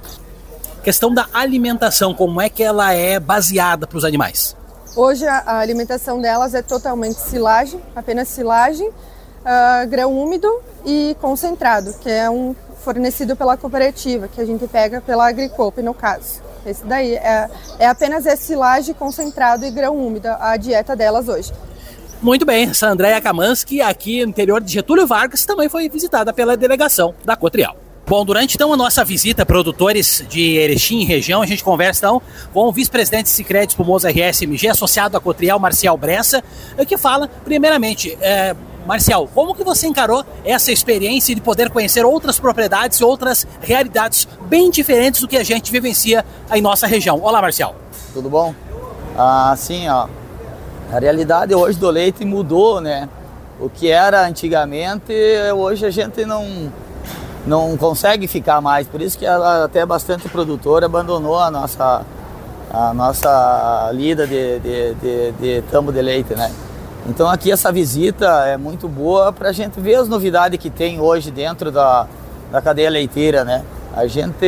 Questão da alimentação, como é que ela é baseada para os animais? Hoje a alimentação delas é totalmente silagem, apenas silagem, uh, grão úmido e concentrado, que é um fornecido pela cooperativa, que a gente pega pela Agricoop no caso. Esse daí é, é apenas é silagem, concentrado e grão úmido, a dieta delas hoje. Muito bem, essa Andréa Kamansky, aqui no interior de Getúlio Vargas, também foi visitada pela delegação da Cotriel. Bom, durante então a nossa visita a produtores de Erechim e região, a gente conversa então com o vice-presidente Sicredi Espumoso R S M G, associado à Cotriel, Marcial Bressa, que fala, primeiramente, é, Marcial, como que você encarou essa experiência de poder conhecer outras propriedades e outras realidades bem diferentes do que a gente vivencia em nossa região? Olá, Marcial. Tudo bom? Ah, sim, ó. A realidade hoje do leite mudou, né? O que era antigamente, hoje a gente não, não consegue ficar mais. Por isso que até bastante produtor abandonou a nossa, a nossa lida de, de, de, de tambo de leite, né? Então aqui essa visita é muito boa para a gente ver as novidades que tem hoje dentro da, da cadeia leiteira, né? A gente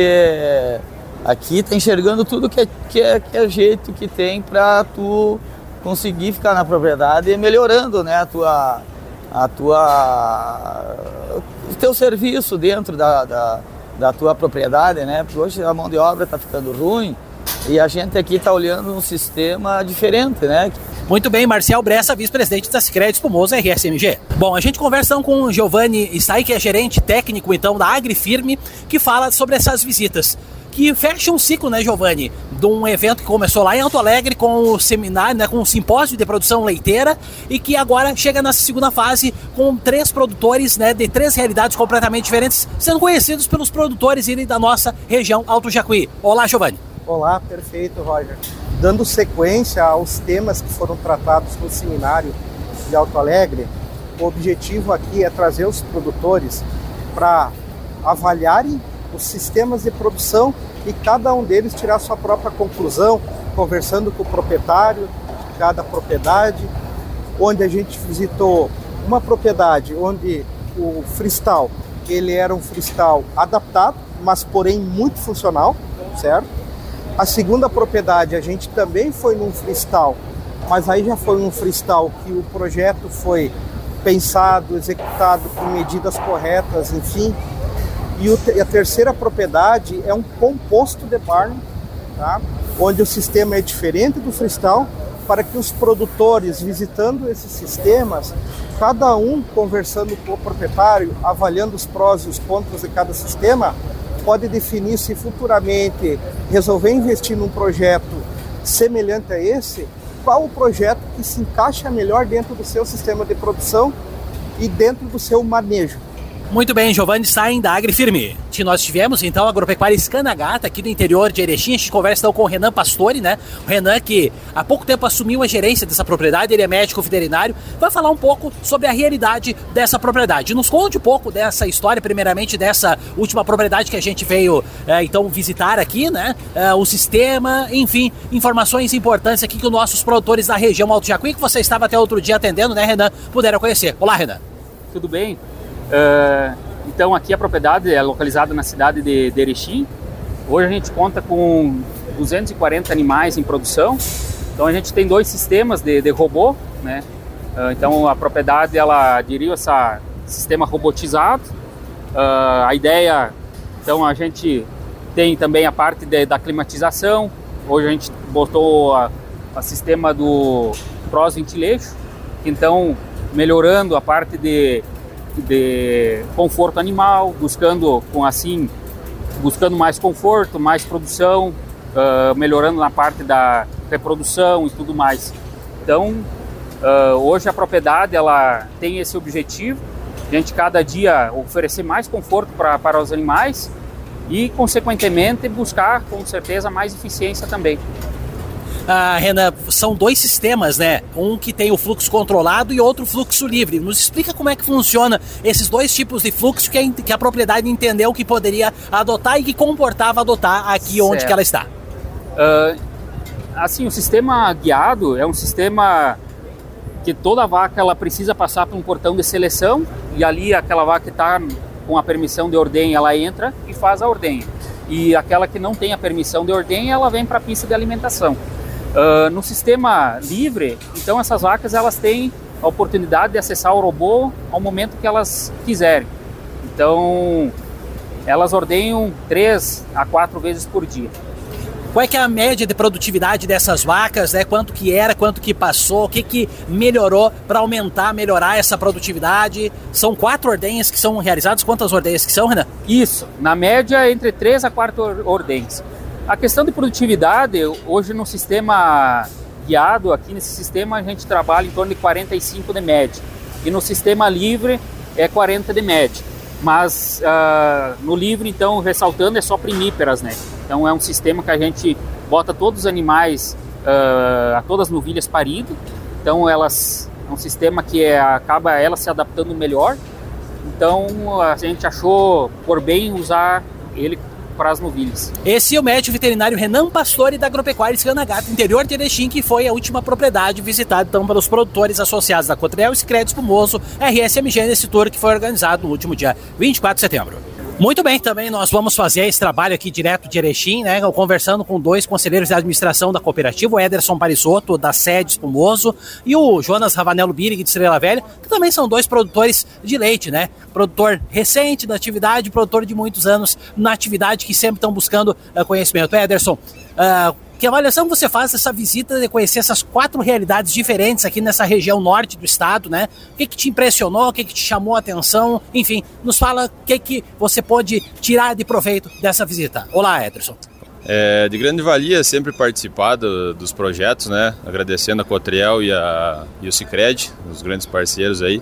aqui está enxergando tudo que é, que é, que é jeito que tem para tu conseguir ficar na propriedade melhorando, né, a tua, a tua, o teu serviço dentro da, da, da tua propriedade, né, porque hoje a mão de obra está ficando ruim e a gente aqui está olhando um sistema diferente, né. Muito bem, Marcial Bressa, vice-presidente da Sicredi Espumoso R S M G. Bom, a gente conversa com o Giovanni Isai, que é gerente técnico, então, da AgriFirme, que fala sobre essas visitas, que fecha um ciclo, né, Giovanni, de um evento que começou lá em Alto Alegre com o seminário, né, com o simpósio de produção leiteira e que agora chega nessa segunda fase com três produtores, né, de três realidades completamente diferentes, sendo conhecidos pelos produtores da nossa região Alto Jacuí. Olá, Giovanni. Olá, perfeito, Roger. Dando sequência aos temas que foram tratados no seminário de Alto Alegre, o objetivo aqui é trazer os produtores para avaliarem os sistemas de produção e cada um deles tirar sua própria conclusão, conversando com o proprietário de cada propriedade, onde a gente visitou uma propriedade onde o freestyle, ele era um freestyle adaptado, mas porém muito funcional, certo? A segunda propriedade a gente também foi num freestyle, mas aí já foi um freestyle que o projeto foi pensado, executado com medidas corretas, enfim. E, o, e a terceira propriedade é um composto de barn, tá? Onde o sistema é diferente do freestyle, para que os produtores, visitando esses sistemas, cada um conversando com o proprietário, avaliando os prós e os contras de cada sistema, pode definir se futuramente resolver investir num projeto semelhante a esse, qual o projeto que se encaixa melhor dentro do seu sistema de produção e dentro do seu manejo. Muito bem, Giovanni Sain, da AgriFirme. Nós tivemos, então, a agropecuária Scanagata, aqui do interior de Erechim. A gente conversa, então, com o Renan Pastore, né? O Renan, que há pouco tempo assumiu a gerência dessa propriedade, ele é médico veterinário, vai falar um pouco sobre a realidade dessa propriedade. Nos conte um pouco dessa história, primeiramente, dessa última propriedade que a gente veio, é, então, visitar aqui, né? É, o sistema, enfim, informações importantes aqui que os nossos produtores da região Alto Jacuí, que você estava até outro dia atendendo, né, Renan, puderam conhecer. Olá, Renan. Tudo bem? Uh, então aqui a propriedade é localizada na cidade de, de Erechim. Hoje a gente conta com duzentos e quarenta animais em produção. Então a gente tem dois sistemas de, de robô, né? Uh, então a propriedade ela aderiu a esse sistema robotizado. Uh, a ideia, então a gente tem também a parte de, da climatização. Hoje a gente botou o sistema do Cross Ventilation, então melhorando a parte de de conforto animal, buscando com assim buscando mais conforto, mais produção, uh, melhorando na parte da reprodução e tudo mais. Então uh, hoje a propriedade ela tem esse objetivo, a gente cada dia oferecer mais conforto pra, para os animais e consequentemente buscar com certeza mais eficiência também. Ah, Renan, são dois sistemas, né? Um que tem o fluxo controlado e outro fluxo livre. Nos explica como é que funciona esses dois tipos de fluxo que a, que a propriedade entendeu que poderia adotar e que comportava adotar aqui certo. Onde que ela está. Uh, assim, o sistema guiado é um sistema que toda vaca ela precisa passar por um portão de seleção e ali aquela vaca que está com a permissão de ordenha, ela entra e faz a ordenha. E aquela que não tem a permissão de ordenha, ela vem para a pista de alimentação. Uh, no sistema livre, então essas vacas elas têm a oportunidade de acessar o robô ao momento que elas quiserem. Então elas ordenham três a quatro vezes por dia. Qual é que é a média de produtividade dessas vacas, né? Quanto que era, quanto que passou, o que que melhorou para aumentar, melhorar essa produtividade? São quatro ordenhas que são realizadas, quantas ordenhas que são, Renan? Isso, na média entre três a quatro ordenhas. A questão de produtividade, hoje no sistema guiado, aqui nesse sistema a gente trabalha em torno de quarenta e cinco de média. e no sistema livre é quarenta de média. Mas uh, no livre, então, ressaltando, é só primíperas, né? Então é um sistema que a gente bota todos os animais, uh, a todas as novilhas paridas. Então elas é um sistema que é, acaba ela se adaptando melhor. Então a gente achou por bem usar ele para as novilhas. Esse é o médico veterinário Renan Pastore da Agropecuária Cianagato, interior de Erechim, que foi a última propriedade visitada então pelos produtores associados da Cotrijal e Sicredi Espumoso R S M G nesse tour que foi organizado no último dia vinte e quatro de setembro. Muito bem, também nós vamos fazer esse trabalho aqui direto de Erechim, né, conversando com dois conselheiros de administração da cooperativa, o Ederson Parisotto, da sede Espumoso, e o Jonas Ravanello Birig, de Estrela Velha, que também são dois produtores de leite, né, produtor recente da atividade, produtor de muitos anos na atividade, que sempre estão buscando uh, conhecimento. Ederson, uh, que avaliação você faz dessa visita de conhecer essas quatro realidades diferentes aqui nessa região norte do estado, né? O que que te impressionou, o que que te chamou a atenção? Enfim, nos fala o que que você pode tirar de proveito dessa visita. Olá, Ederson. É de grande valia sempre participar do, dos projetos, né? Agradecendo a Cotrijal e, a, e o Sicredi, os grandes parceiros aí.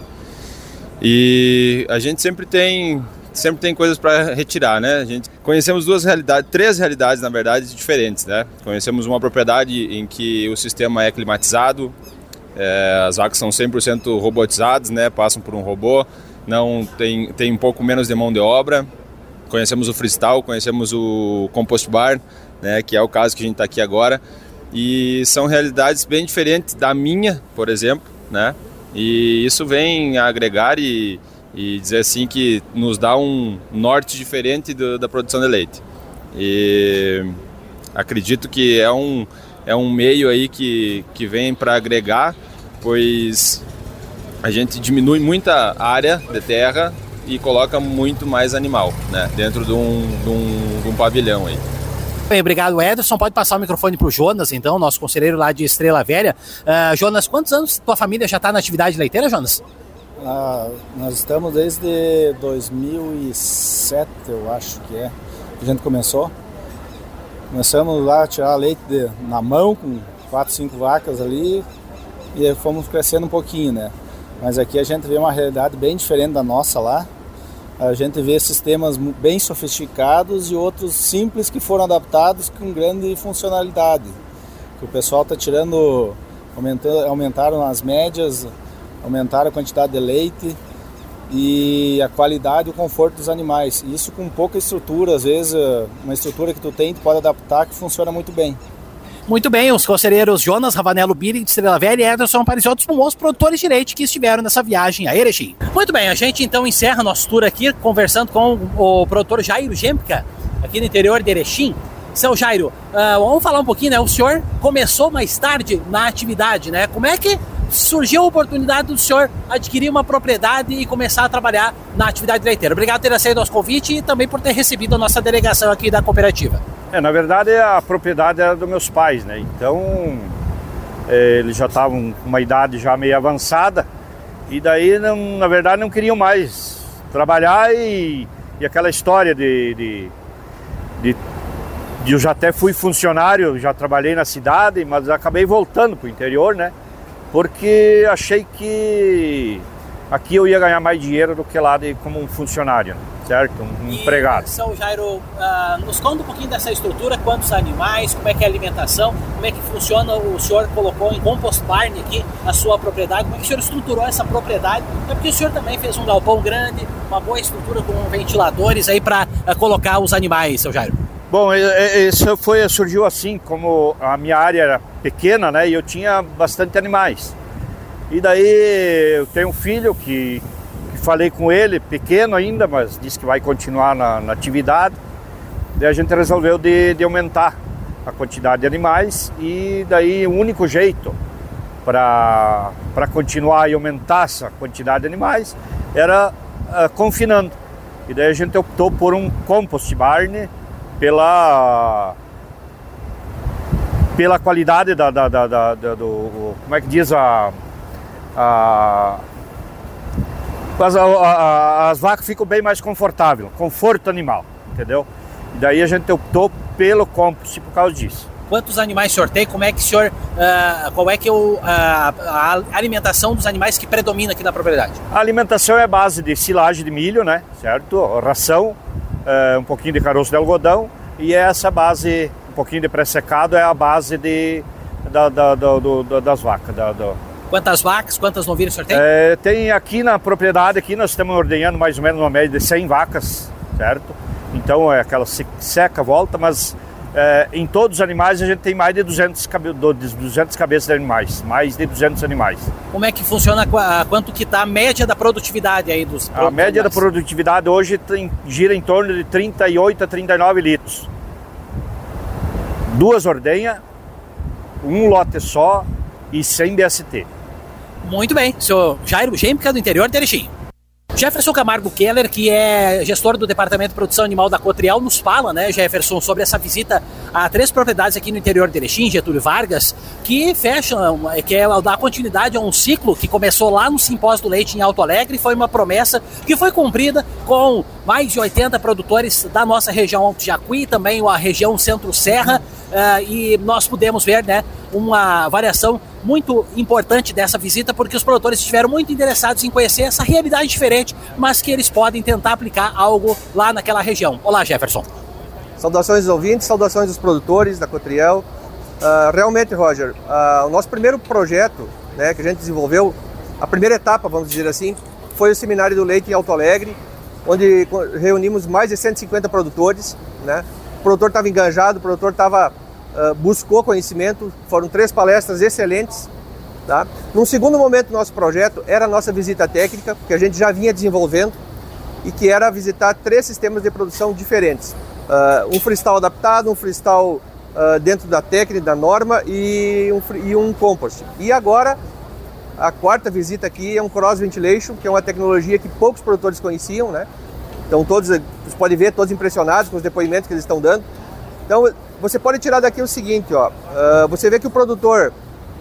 E a gente sempre tem... sempre tem coisas para retirar, né? A gente conhecemos duas realidades, três realidades, na verdade, diferentes, né? Conhecemos uma propriedade em que o sistema é climatizado, é, as vacas são cem por cento robotizadas, né? Passam por um robô, não tem, tem um pouco menos de mão de obra. Conhecemos o freestyle, conhecemos o compost bar, né? Que é o caso que a gente está aqui agora. E são realidades bem diferentes da minha, por exemplo, né? E isso vem a agregar e e dizer assim que nos dá um norte diferente do, da produção de leite. E acredito que é um, é um meio aí que, que vem para agregar, pois a gente diminui muita área de terra e coloca muito mais animal, né, dentro de um, de um, de um pavilhão aí. Bem, obrigado, Ederson. Pode passar o microfone para o Jonas, então, nosso conselheiro lá de Estrela Velha. Uh, Jonas, quantos anos tua família já está na atividade leiteira, Jonas? Ah, nós estamos desde dois mil e sete, eu acho que é, que a gente começou. Começamos lá a tirar leite de, na mão, com quatro, cinco vacas ali, e fomos crescendo um pouquinho, né? Mas aqui a gente vê uma realidade bem diferente da nossa lá. A gente vê sistemas bem sofisticados e outros simples que foram adaptados com grande funcionalidade. O pessoal está tirando, aumentando, aumentaram as médias, aumentaram a quantidade de leite e a qualidade e o conforto dos animais. Isso com pouca estrutura, às vezes uma estrutura que tu tem, tu pode adaptar, que funciona muito bem. Muito bem, os conselheiros Jonas Ravanello Birig, de Estrela Velha, e Ederson Parisotto, os produtores de leite que estiveram nessa viagem a Erechim. Muito bem, a gente então encerra nosso tour aqui conversando com o produtor Jairo Gempica, aqui no interior de Erechim. Seu Jairo, uh, vamos falar um pouquinho, né? O senhor começou mais tarde na atividade, né? Como é que surgiu a oportunidade do senhor adquirir uma propriedade e começar a trabalhar na atividade leiteira? Obrigado por ter aceito o nosso convite e também por ter recebido a nossa delegação aqui da cooperativa. É, na verdade, a propriedade era dos meus pais, né? Então, é, eles já estavam com uma idade já meio avançada e daí, não, na verdade, não queriam mais trabalhar e, e aquela história de, de, de, de... Eu já até fui funcionário, já trabalhei na cidade, mas acabei voltando para o interior, né? Porque achei que aqui eu ia ganhar mais dinheiro do que lá de, como um funcionário, certo? Um e, empregado. São Jairo, uh, nos conta um pouquinho dessa estrutura, quantos animais, como é que é a alimentação, como é que funciona, o senhor colocou em compost barn aqui a sua propriedade, como é que o senhor estruturou essa propriedade? É porque o senhor também fez um galpão grande, uma boa estrutura com ventiladores aí para uh, colocar os animais, seu Jairo. Bom, isso foi, surgiu assim, como a minha área era pequena, né, e eu tinha bastante animais. E daí eu tenho um filho que, que falei com ele, pequeno ainda, mas disse que vai continuar na, na atividade. Daí a gente resolveu de, de aumentar a quantidade de animais e daí o único jeito para para continuar e aumentar essa quantidade de animais era uh, confinando. E daí a gente optou por um compost barn, pela pela qualidade da, da, da, da, da do, como é que diz, a, a, as, a, a, as vacas ficam bem mais confortáveis, conforto animal, entendeu? E daí a gente optou pelo compost por causa disso. quantos animais o senhor tem, como é que o senhor, uh, qual é que é o, uh, a alimentação dos animais que predomina aqui na propriedade? A alimentação é a base de silagem de milho, né, certo? Ração, uh, um pouquinho de caroço de algodão, e essa base, um pouquinho de pré-secado, é a base de, da, da, da, do, das vacas. Da, da... Quantas vacas, quantas novilhas o senhor tem? É, tem aqui na propriedade, aqui nós estamos ordenhando mais ou menos uma média de cem vacas, certo? Então é aquela seca, volta, mas é, em todos os animais a gente tem mais de duzentas, cabe, duzentas cabeças de animais, mais de duzentos animais. Como é que funciona, quanto que está a média da produtividade aí dos A média animais? Da produtividade hoje tem, gira em torno de trinta e oito a trinta e nove litros. Duas ordenhas, um lote só e cem B S T. Muito bem, senhor Jairo Gemca do interior de Erechim. Jefferson Camargo Keller, que é gestor do Departamento de Produção Animal da Cotriel, nos fala, né, Jefferson, sobre essa visita a três propriedades aqui no interior de Erechim, Getúlio Vargas, que fecham, que é dar continuidade a um ciclo que começou lá no Simpósio do Leite em Alto Alegre, foi uma promessa que foi cumprida com mais de oitenta produtores da nossa região Alto Jacuí, também a região Centro-Serra, uh, e nós pudemos ver, né, uma variação muito importante dessa visita, porque os produtores estiveram muito interessados em conhecer essa realidade diferente, mas que eles podem tentar aplicar algo lá naquela região. Olá, Jefferson. Saudações dos ouvintes, saudações dos produtores da Cotriel. Uh, realmente, Roger, uh, o nosso primeiro projeto, né, que a gente desenvolveu, a primeira etapa, vamos dizer assim, foi o Seminário do Leite em Alto Alegre, onde reunimos mais de cento e cinquenta produtores, né? O produtor estava enganjado, o produtor estava Uh, buscou conhecimento, foram três palestras excelentes. Tá? Num segundo momento do nosso projeto era a nossa visita técnica, que a gente já vinha desenvolvendo, e que era visitar três sistemas de produção diferentes. Uh, um freestyle adaptado, um freestyle uh, dentro da técnica, da norma, e um, e um compost. E agora, a quarta visita aqui é um cross ventilation, que é uma tecnologia que poucos produtores conheciam, né? Então todos, vocês podem ver, todos impressionados com os depoimentos que eles estão dando. Então, você pode tirar daqui o seguinte, ó, uh, você vê que o produtor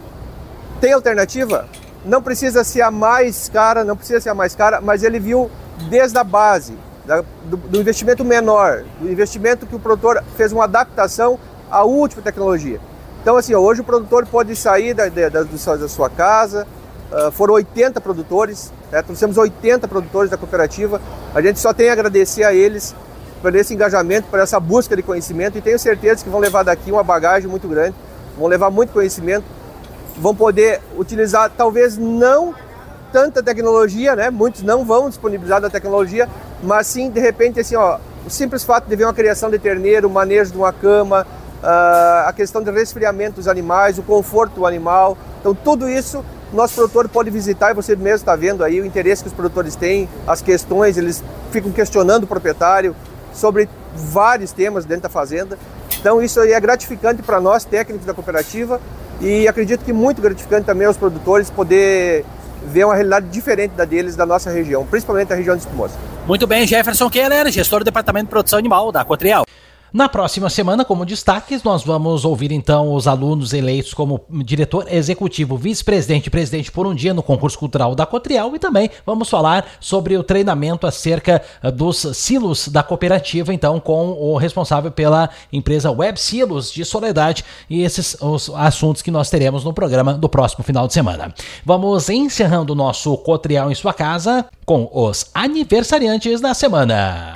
tem alternativa, não precisa ser a mais cara, não precisa ser a mais cara, mas ele viu desde a base, da, do, do investimento menor, do investimento que o produtor fez uma adaptação à última tecnologia. Então, assim, ó, hoje o produtor pode sair da, da, da, da sua casa, uh, foram oitenta produtores, né? Nós temos oitenta produtores da cooperativa, a gente só tem a agradecer a eles por esse engajamento, por essa busca de conhecimento, e tenho certeza que vão levar daqui uma bagagem muito grande, vão levar muito conhecimento, vão poder utilizar talvez não tanta tecnologia, né? Muitos não vão disponibilizar da tecnologia, mas sim, de repente, assim, ó, o simples fato de ver uma criação de terneiro, o manejo de uma cama, uh, a questão de resfriamento dos animais, o conforto do animal, então tudo isso nosso produtor pode visitar, e você mesmo está vendo aí o interesse que os produtores têm, as questões, eles ficam questionando o proprietário sobre vários temas dentro da fazenda. Então isso aí é gratificante para nós, técnicos da cooperativa, e acredito que muito gratificante também aos produtores poder ver uma realidade diferente da deles, da nossa região, principalmente da região de Espumoso. Muito bem, Jefferson Keller, gestor do Departamento de Produção Animal da Cotriel. Na próxima semana, como destaques, nós vamos ouvir então os alunos eleitos como diretor executivo, vice-presidente e presidente por um dia no concurso cultural da Cotriel, e também vamos falar sobre o treinamento acerca dos silos da cooperativa, então com o responsável pela empresa Web Silos de Soledade, e esses os assuntos que nós teremos no programa do próximo final de semana. Vamos encerrando o nosso Cotriel em sua casa com os aniversariantes da semana.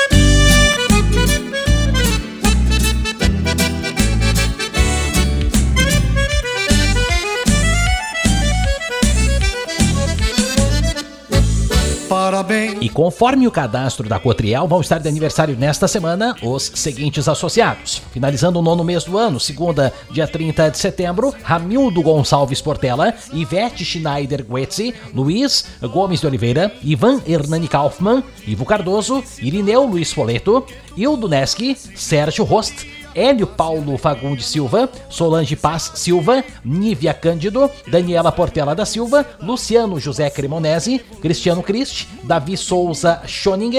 Parabéns. E conforme o cadastro da Cotriel, vão estar de aniversário nesta semana os seguintes associados. Finalizando o nono mês do ano, segunda, dia trinta de setembro, Ramildo Gonçalves Portela, Ivete Schneider Guetzi, Luiz Gomes de Oliveira, Ivan Hernani Kaufmann, Ivo Cardoso, Irineu Luiz Foleto, Hildo Neski, Sérgio Rost, Hélio Paulo Fagundes Silva, Solange Paz Silva, Nívia Cândido, Daniela Portela da Silva, Luciano José Cremonese, Cristiano Christ, Davi Souza Schoninger,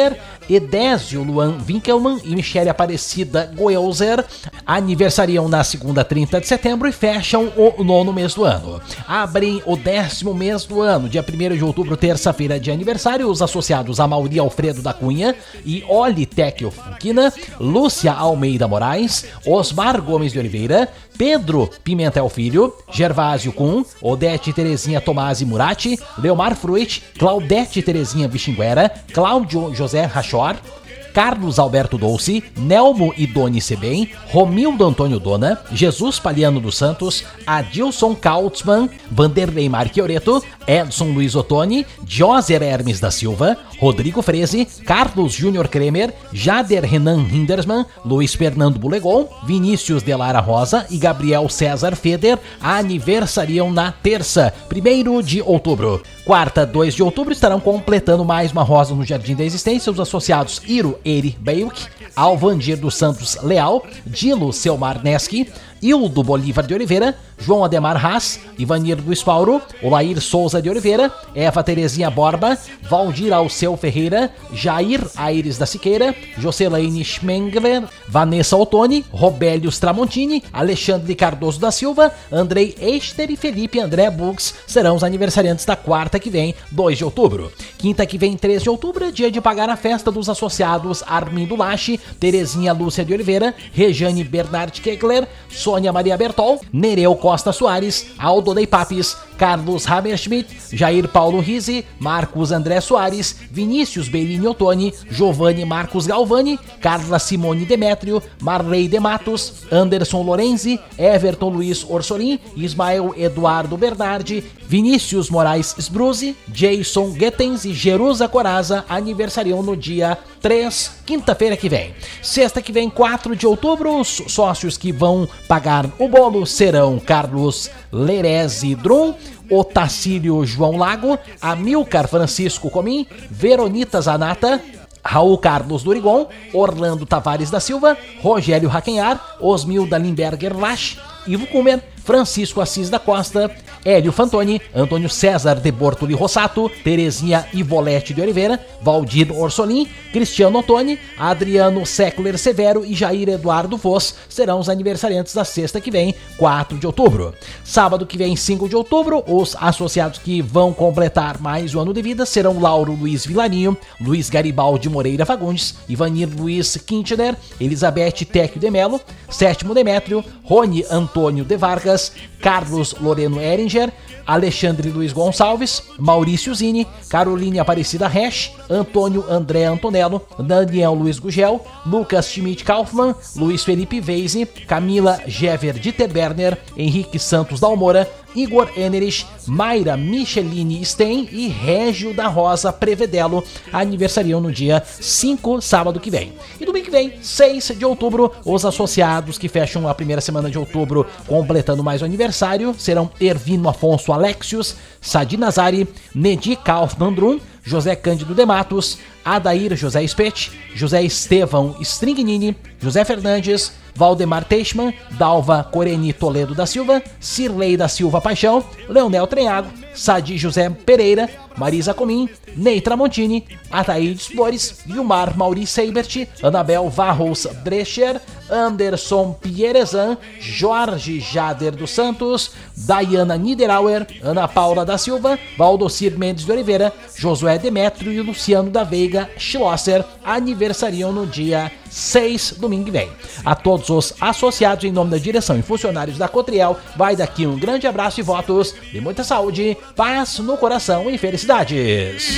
Edésio Luan Winkelmann e Michele Aparecida Goelzer aniversariam na segunda, trinta de setembro e fecham o nono mês do ano. Abrem o décimo mês do ano, dia primeiro de outubro, terça-feira de aniversário, os associados a Mauri Alfredo da Cunha e Olitecchio Funquina, Lúcia Almeida Moraes, Osmar Gomes de Oliveira, Pedro Pimentel Filho, Gervásio Kuhn, Odete Terezinha Tomasi Murati, Leomar Fruit, Claudete Terezinha Vixinguera, Cláudio José Rachor, Carlos Alberto Dolce, Nelmo e Doni Sebem, Romildo Antônio Dona, Jesus Paliano dos Santos, Adilson Kautzmann, Vanderlei Marquioreto, Edson Luiz Ottoni, Joser Hermes da Silva, Rodrigo Freze, Carlos Júnior Kremer, Jader Renan Hindersmann, Luiz Fernando Bulegon, Vinícius Delara Rosa e Gabriel César Feder aniversariam na terça, primeiro de outubro. Quarta, dois de outubro, estarão completando mais uma rosa no Jardim da Existência os associados Iro Eri Beilk, Alvandir dos Santos Leal, Dilo Selmar Neski, Hildo Bolívar de Oliveira, João Ademar Haas, Ivanir do Espauro, Olair Souza de Oliveira, Eva Terezinha Borba, Valdir Alceu Ferreira, Jair Aires da Siqueira, Jocelaine Schmengler, Vanessa Ottoni, Robélios Tramontini, Alexandre Cardoso da Silva, Andrei Eichter e Felipe André Bugs serão os aniversariantes da quarta que vem, dois de outubro. Quinta que vem, três de outubro, é dia de pagar a festa dos associados Armindo Lache, Terezinha Lúcia de Oliveira, Rejane Bernard Kegler, Sônia Maria Bertol, Nereu Costa Soares, Aldo Dei Papes, Carlos Hammerschmidt, Jair Paulo Rizzi, Marcos André Soares, Vinícius Bellini Ottoni, Giovanni Marcos Galvani, Carla Simone Demétrio, Marley de Matos, Anderson Lorenzi, Everton Luiz Orsolim, Ismael Eduardo Bernardi, Vinícius Moraes Sbruzzi, Jason Guetens e Jerusa Coraza aniversariam no dia três, quinta-feira que vem. Sexta que vem, quatro de outubro, os sócios que vão pagar o bolo serão Carlos Lerese Drum, Otacílio João Lago, Amilcar Francisco Comim, Veronita Zanata, Raul Carlos Durigon, Orlando Tavares da Silva, Rogério Raquenhar, Osmilda Limberger Lasch, Ivo Kumer, Francisco Assis da Costa, Hélio Fantoni, Antônio César de Bortoli Rossato, Terezinha Ivolete de Oliveira, Valdir Orsolim, Cristiano Ottoni, Adriano Seckler Severo e Jair Eduardo Voss serão os aniversariantes da sexta que vem, quatro de outubro. Sábado que vem, cinco de outubro, os associados que vão completar mais um ano de vida serão Lauro Luiz Vilarinho, Luiz Garibaldi Moreira Fagundes, Ivanir Luiz Quintner, Elizabeth Tecchio de Melo, Sétimo Demétrio, Rony Antônio de Vargas, Carlos Loreno Eringer, Alexandre Luiz Gonçalves, Maurício Zini, Caroline Aparecida Resch, Antônio André Antonello, Daniel Luiz Gugel, Lucas Schmidt Kaufmann, Luiz Felipe Veise, Camila Gever Ditterberner, Henrique Santos Dalmora, Igor Enerich, Mayra Micheline Stein e Régio da Rosa Prevedelo aniversariam no dia cinco, sábado que vem. E domingo que vem, seis de outubro, os associados que fecham a primeira semana de outubro completando mais um aniversário serão Ervino Afonso Alexios, Sadi Nazari, Nedi Kaufmann Drum, José Cândido de Matos, Adair José Spet, José Estevão Stringnini, José Fernandes, Valdemar Teichmann, Dalva Coreni Toledo da Silva, Cirlei da Silva Paixão, Leonel Trenhago, Sadi José Pereira, Marisa Comim, Ney Tramontini, Ataídes Flores, Vilmar Mauri Seibert, Anabel Varros Brecher, Anderson Pierezan, Jorge Jader dos Santos, Dayana Niederauer, Ana Paula da Silva, Valdocir Mendes de Oliveira, Josué Demétrio e Luciano da Veiga Schlosser aniversariam no dia seis, domingo que vem. A todos os associados, em nome da direção e funcionários da Cotriel, vai daqui um grande abraço e votos de muita saúde, paz no coração e felicidades.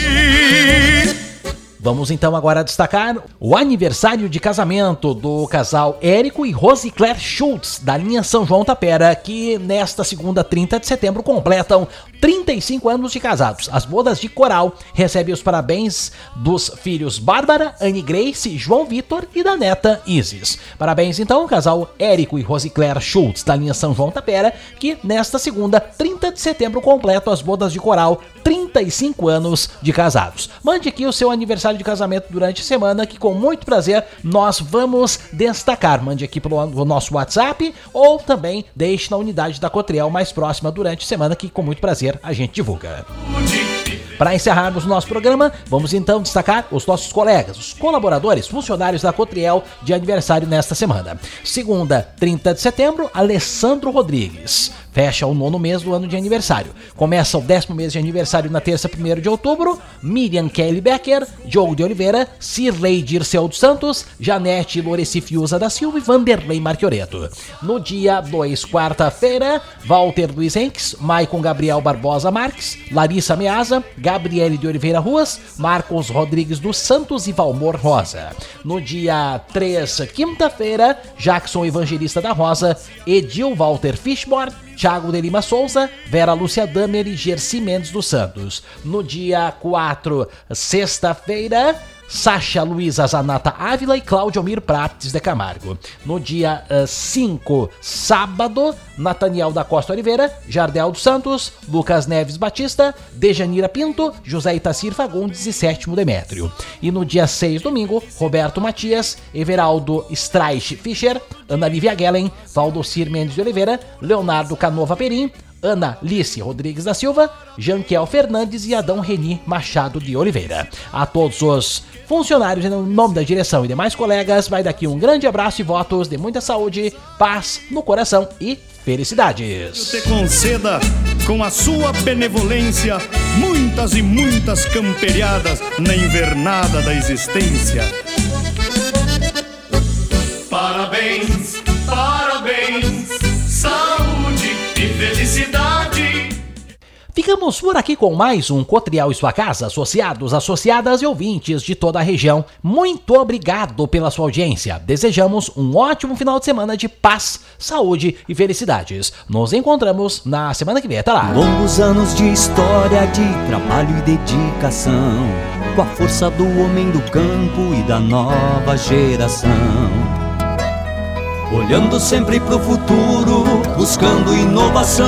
Vamos então agora destacar o aniversário de casamento do casal Érico e Rosicler Schultz, da linha São João Tapera, que nesta segunda, trinta de setembro, completam trinta e cinco anos de casados. As bodas de coral recebem os parabéns dos filhos Bárbara, Anne Grace, João Vitor e da neta Isis. Parabéns então ao casal Érico e Rosicler Schultz, da linha São João Tapera, que nesta segunda, trinta de setembro, completam as bodas de coral, trinta e cinco anos de casados. Mande aqui o seu aniversário de casamento durante a semana, que com muito prazer nós vamos destacar. Mande aqui pelo nosso WhatsApp ou também deixe na unidade da Cotriel mais próxima durante a semana, que com muito prazer a gente divulga. Para encerrarmos o nosso programa, vamos então destacar os nossos colegas, os colaboradores, funcionários da Cotriel de aniversário nesta semana. Segunda, trinta de setembro, Alessandro Rodrigues. Fecha o nono mês do ano de aniversário. Começa o décimo mês de aniversário na terça, primeiro de outubro. Miriam Kelly Becker, Diogo de Oliveira, Cirlei Dirceu dos Santos, Janete Loreci Fiuza da Silva e Vanderlei Marchioreto. No dia dois, quarta-feira, Walter Luiz Henques, Maicon Gabriel Barbosa Marques, Larissa Meaza, Gabriele de Oliveira Ruas, Marcos Rodrigues dos Santos e Valmor Rosa. No dia três, quinta-feira, Jackson Evangelista da Rosa, Edil Walter Fishmore, Thiago de Lima Souza, Vera Lúcia Damer e Gersi Mendes dos Santos. No dia quatro, sexta-feira, Sasha Luiza Zanata Ávila e Cláudio Almir Prates de Camargo. No dia cinco, sábado, Nathaniel da Costa Oliveira, Jardel dos Santos, Lucas Neves Batista, Dejanira Pinto, José Itacir Fagundes e Sétimo Demétrio. E no dia seis, domingo, Roberto Matias, Everaldo Streich Fischer, Ana Lívia Gellen, Valdocir Mendes de Oliveira, Leonardo Canova Perim, Ana Lice Rodrigues da Silva, Janquiel Fernandes e Adão Reni Machado de Oliveira. A todos os funcionários, em nome da direção e demais colegas, vai daqui um grande abraço e votos de muita saúde, paz no coração e felicidades. Te conceda com a sua benevolência muitas e muitas camperiadas na invernada da existência. Parabéns, parabéns, saúde e felicidade. Ficamos por aqui com mais um Cotriel e Sua Casa, associados, associadas e ouvintes de toda a região. Muito obrigado pela sua audiência. Desejamos um ótimo final de semana de paz, saúde e felicidades. Nos encontramos na semana que vem. Até lá. Longos anos de história, de trabalho e dedicação, com a força do homem do campo e da nova geração. Olhando sempre pro futuro, buscando inovação,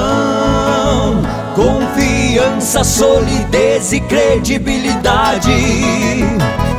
confiança, solidez e credibilidade.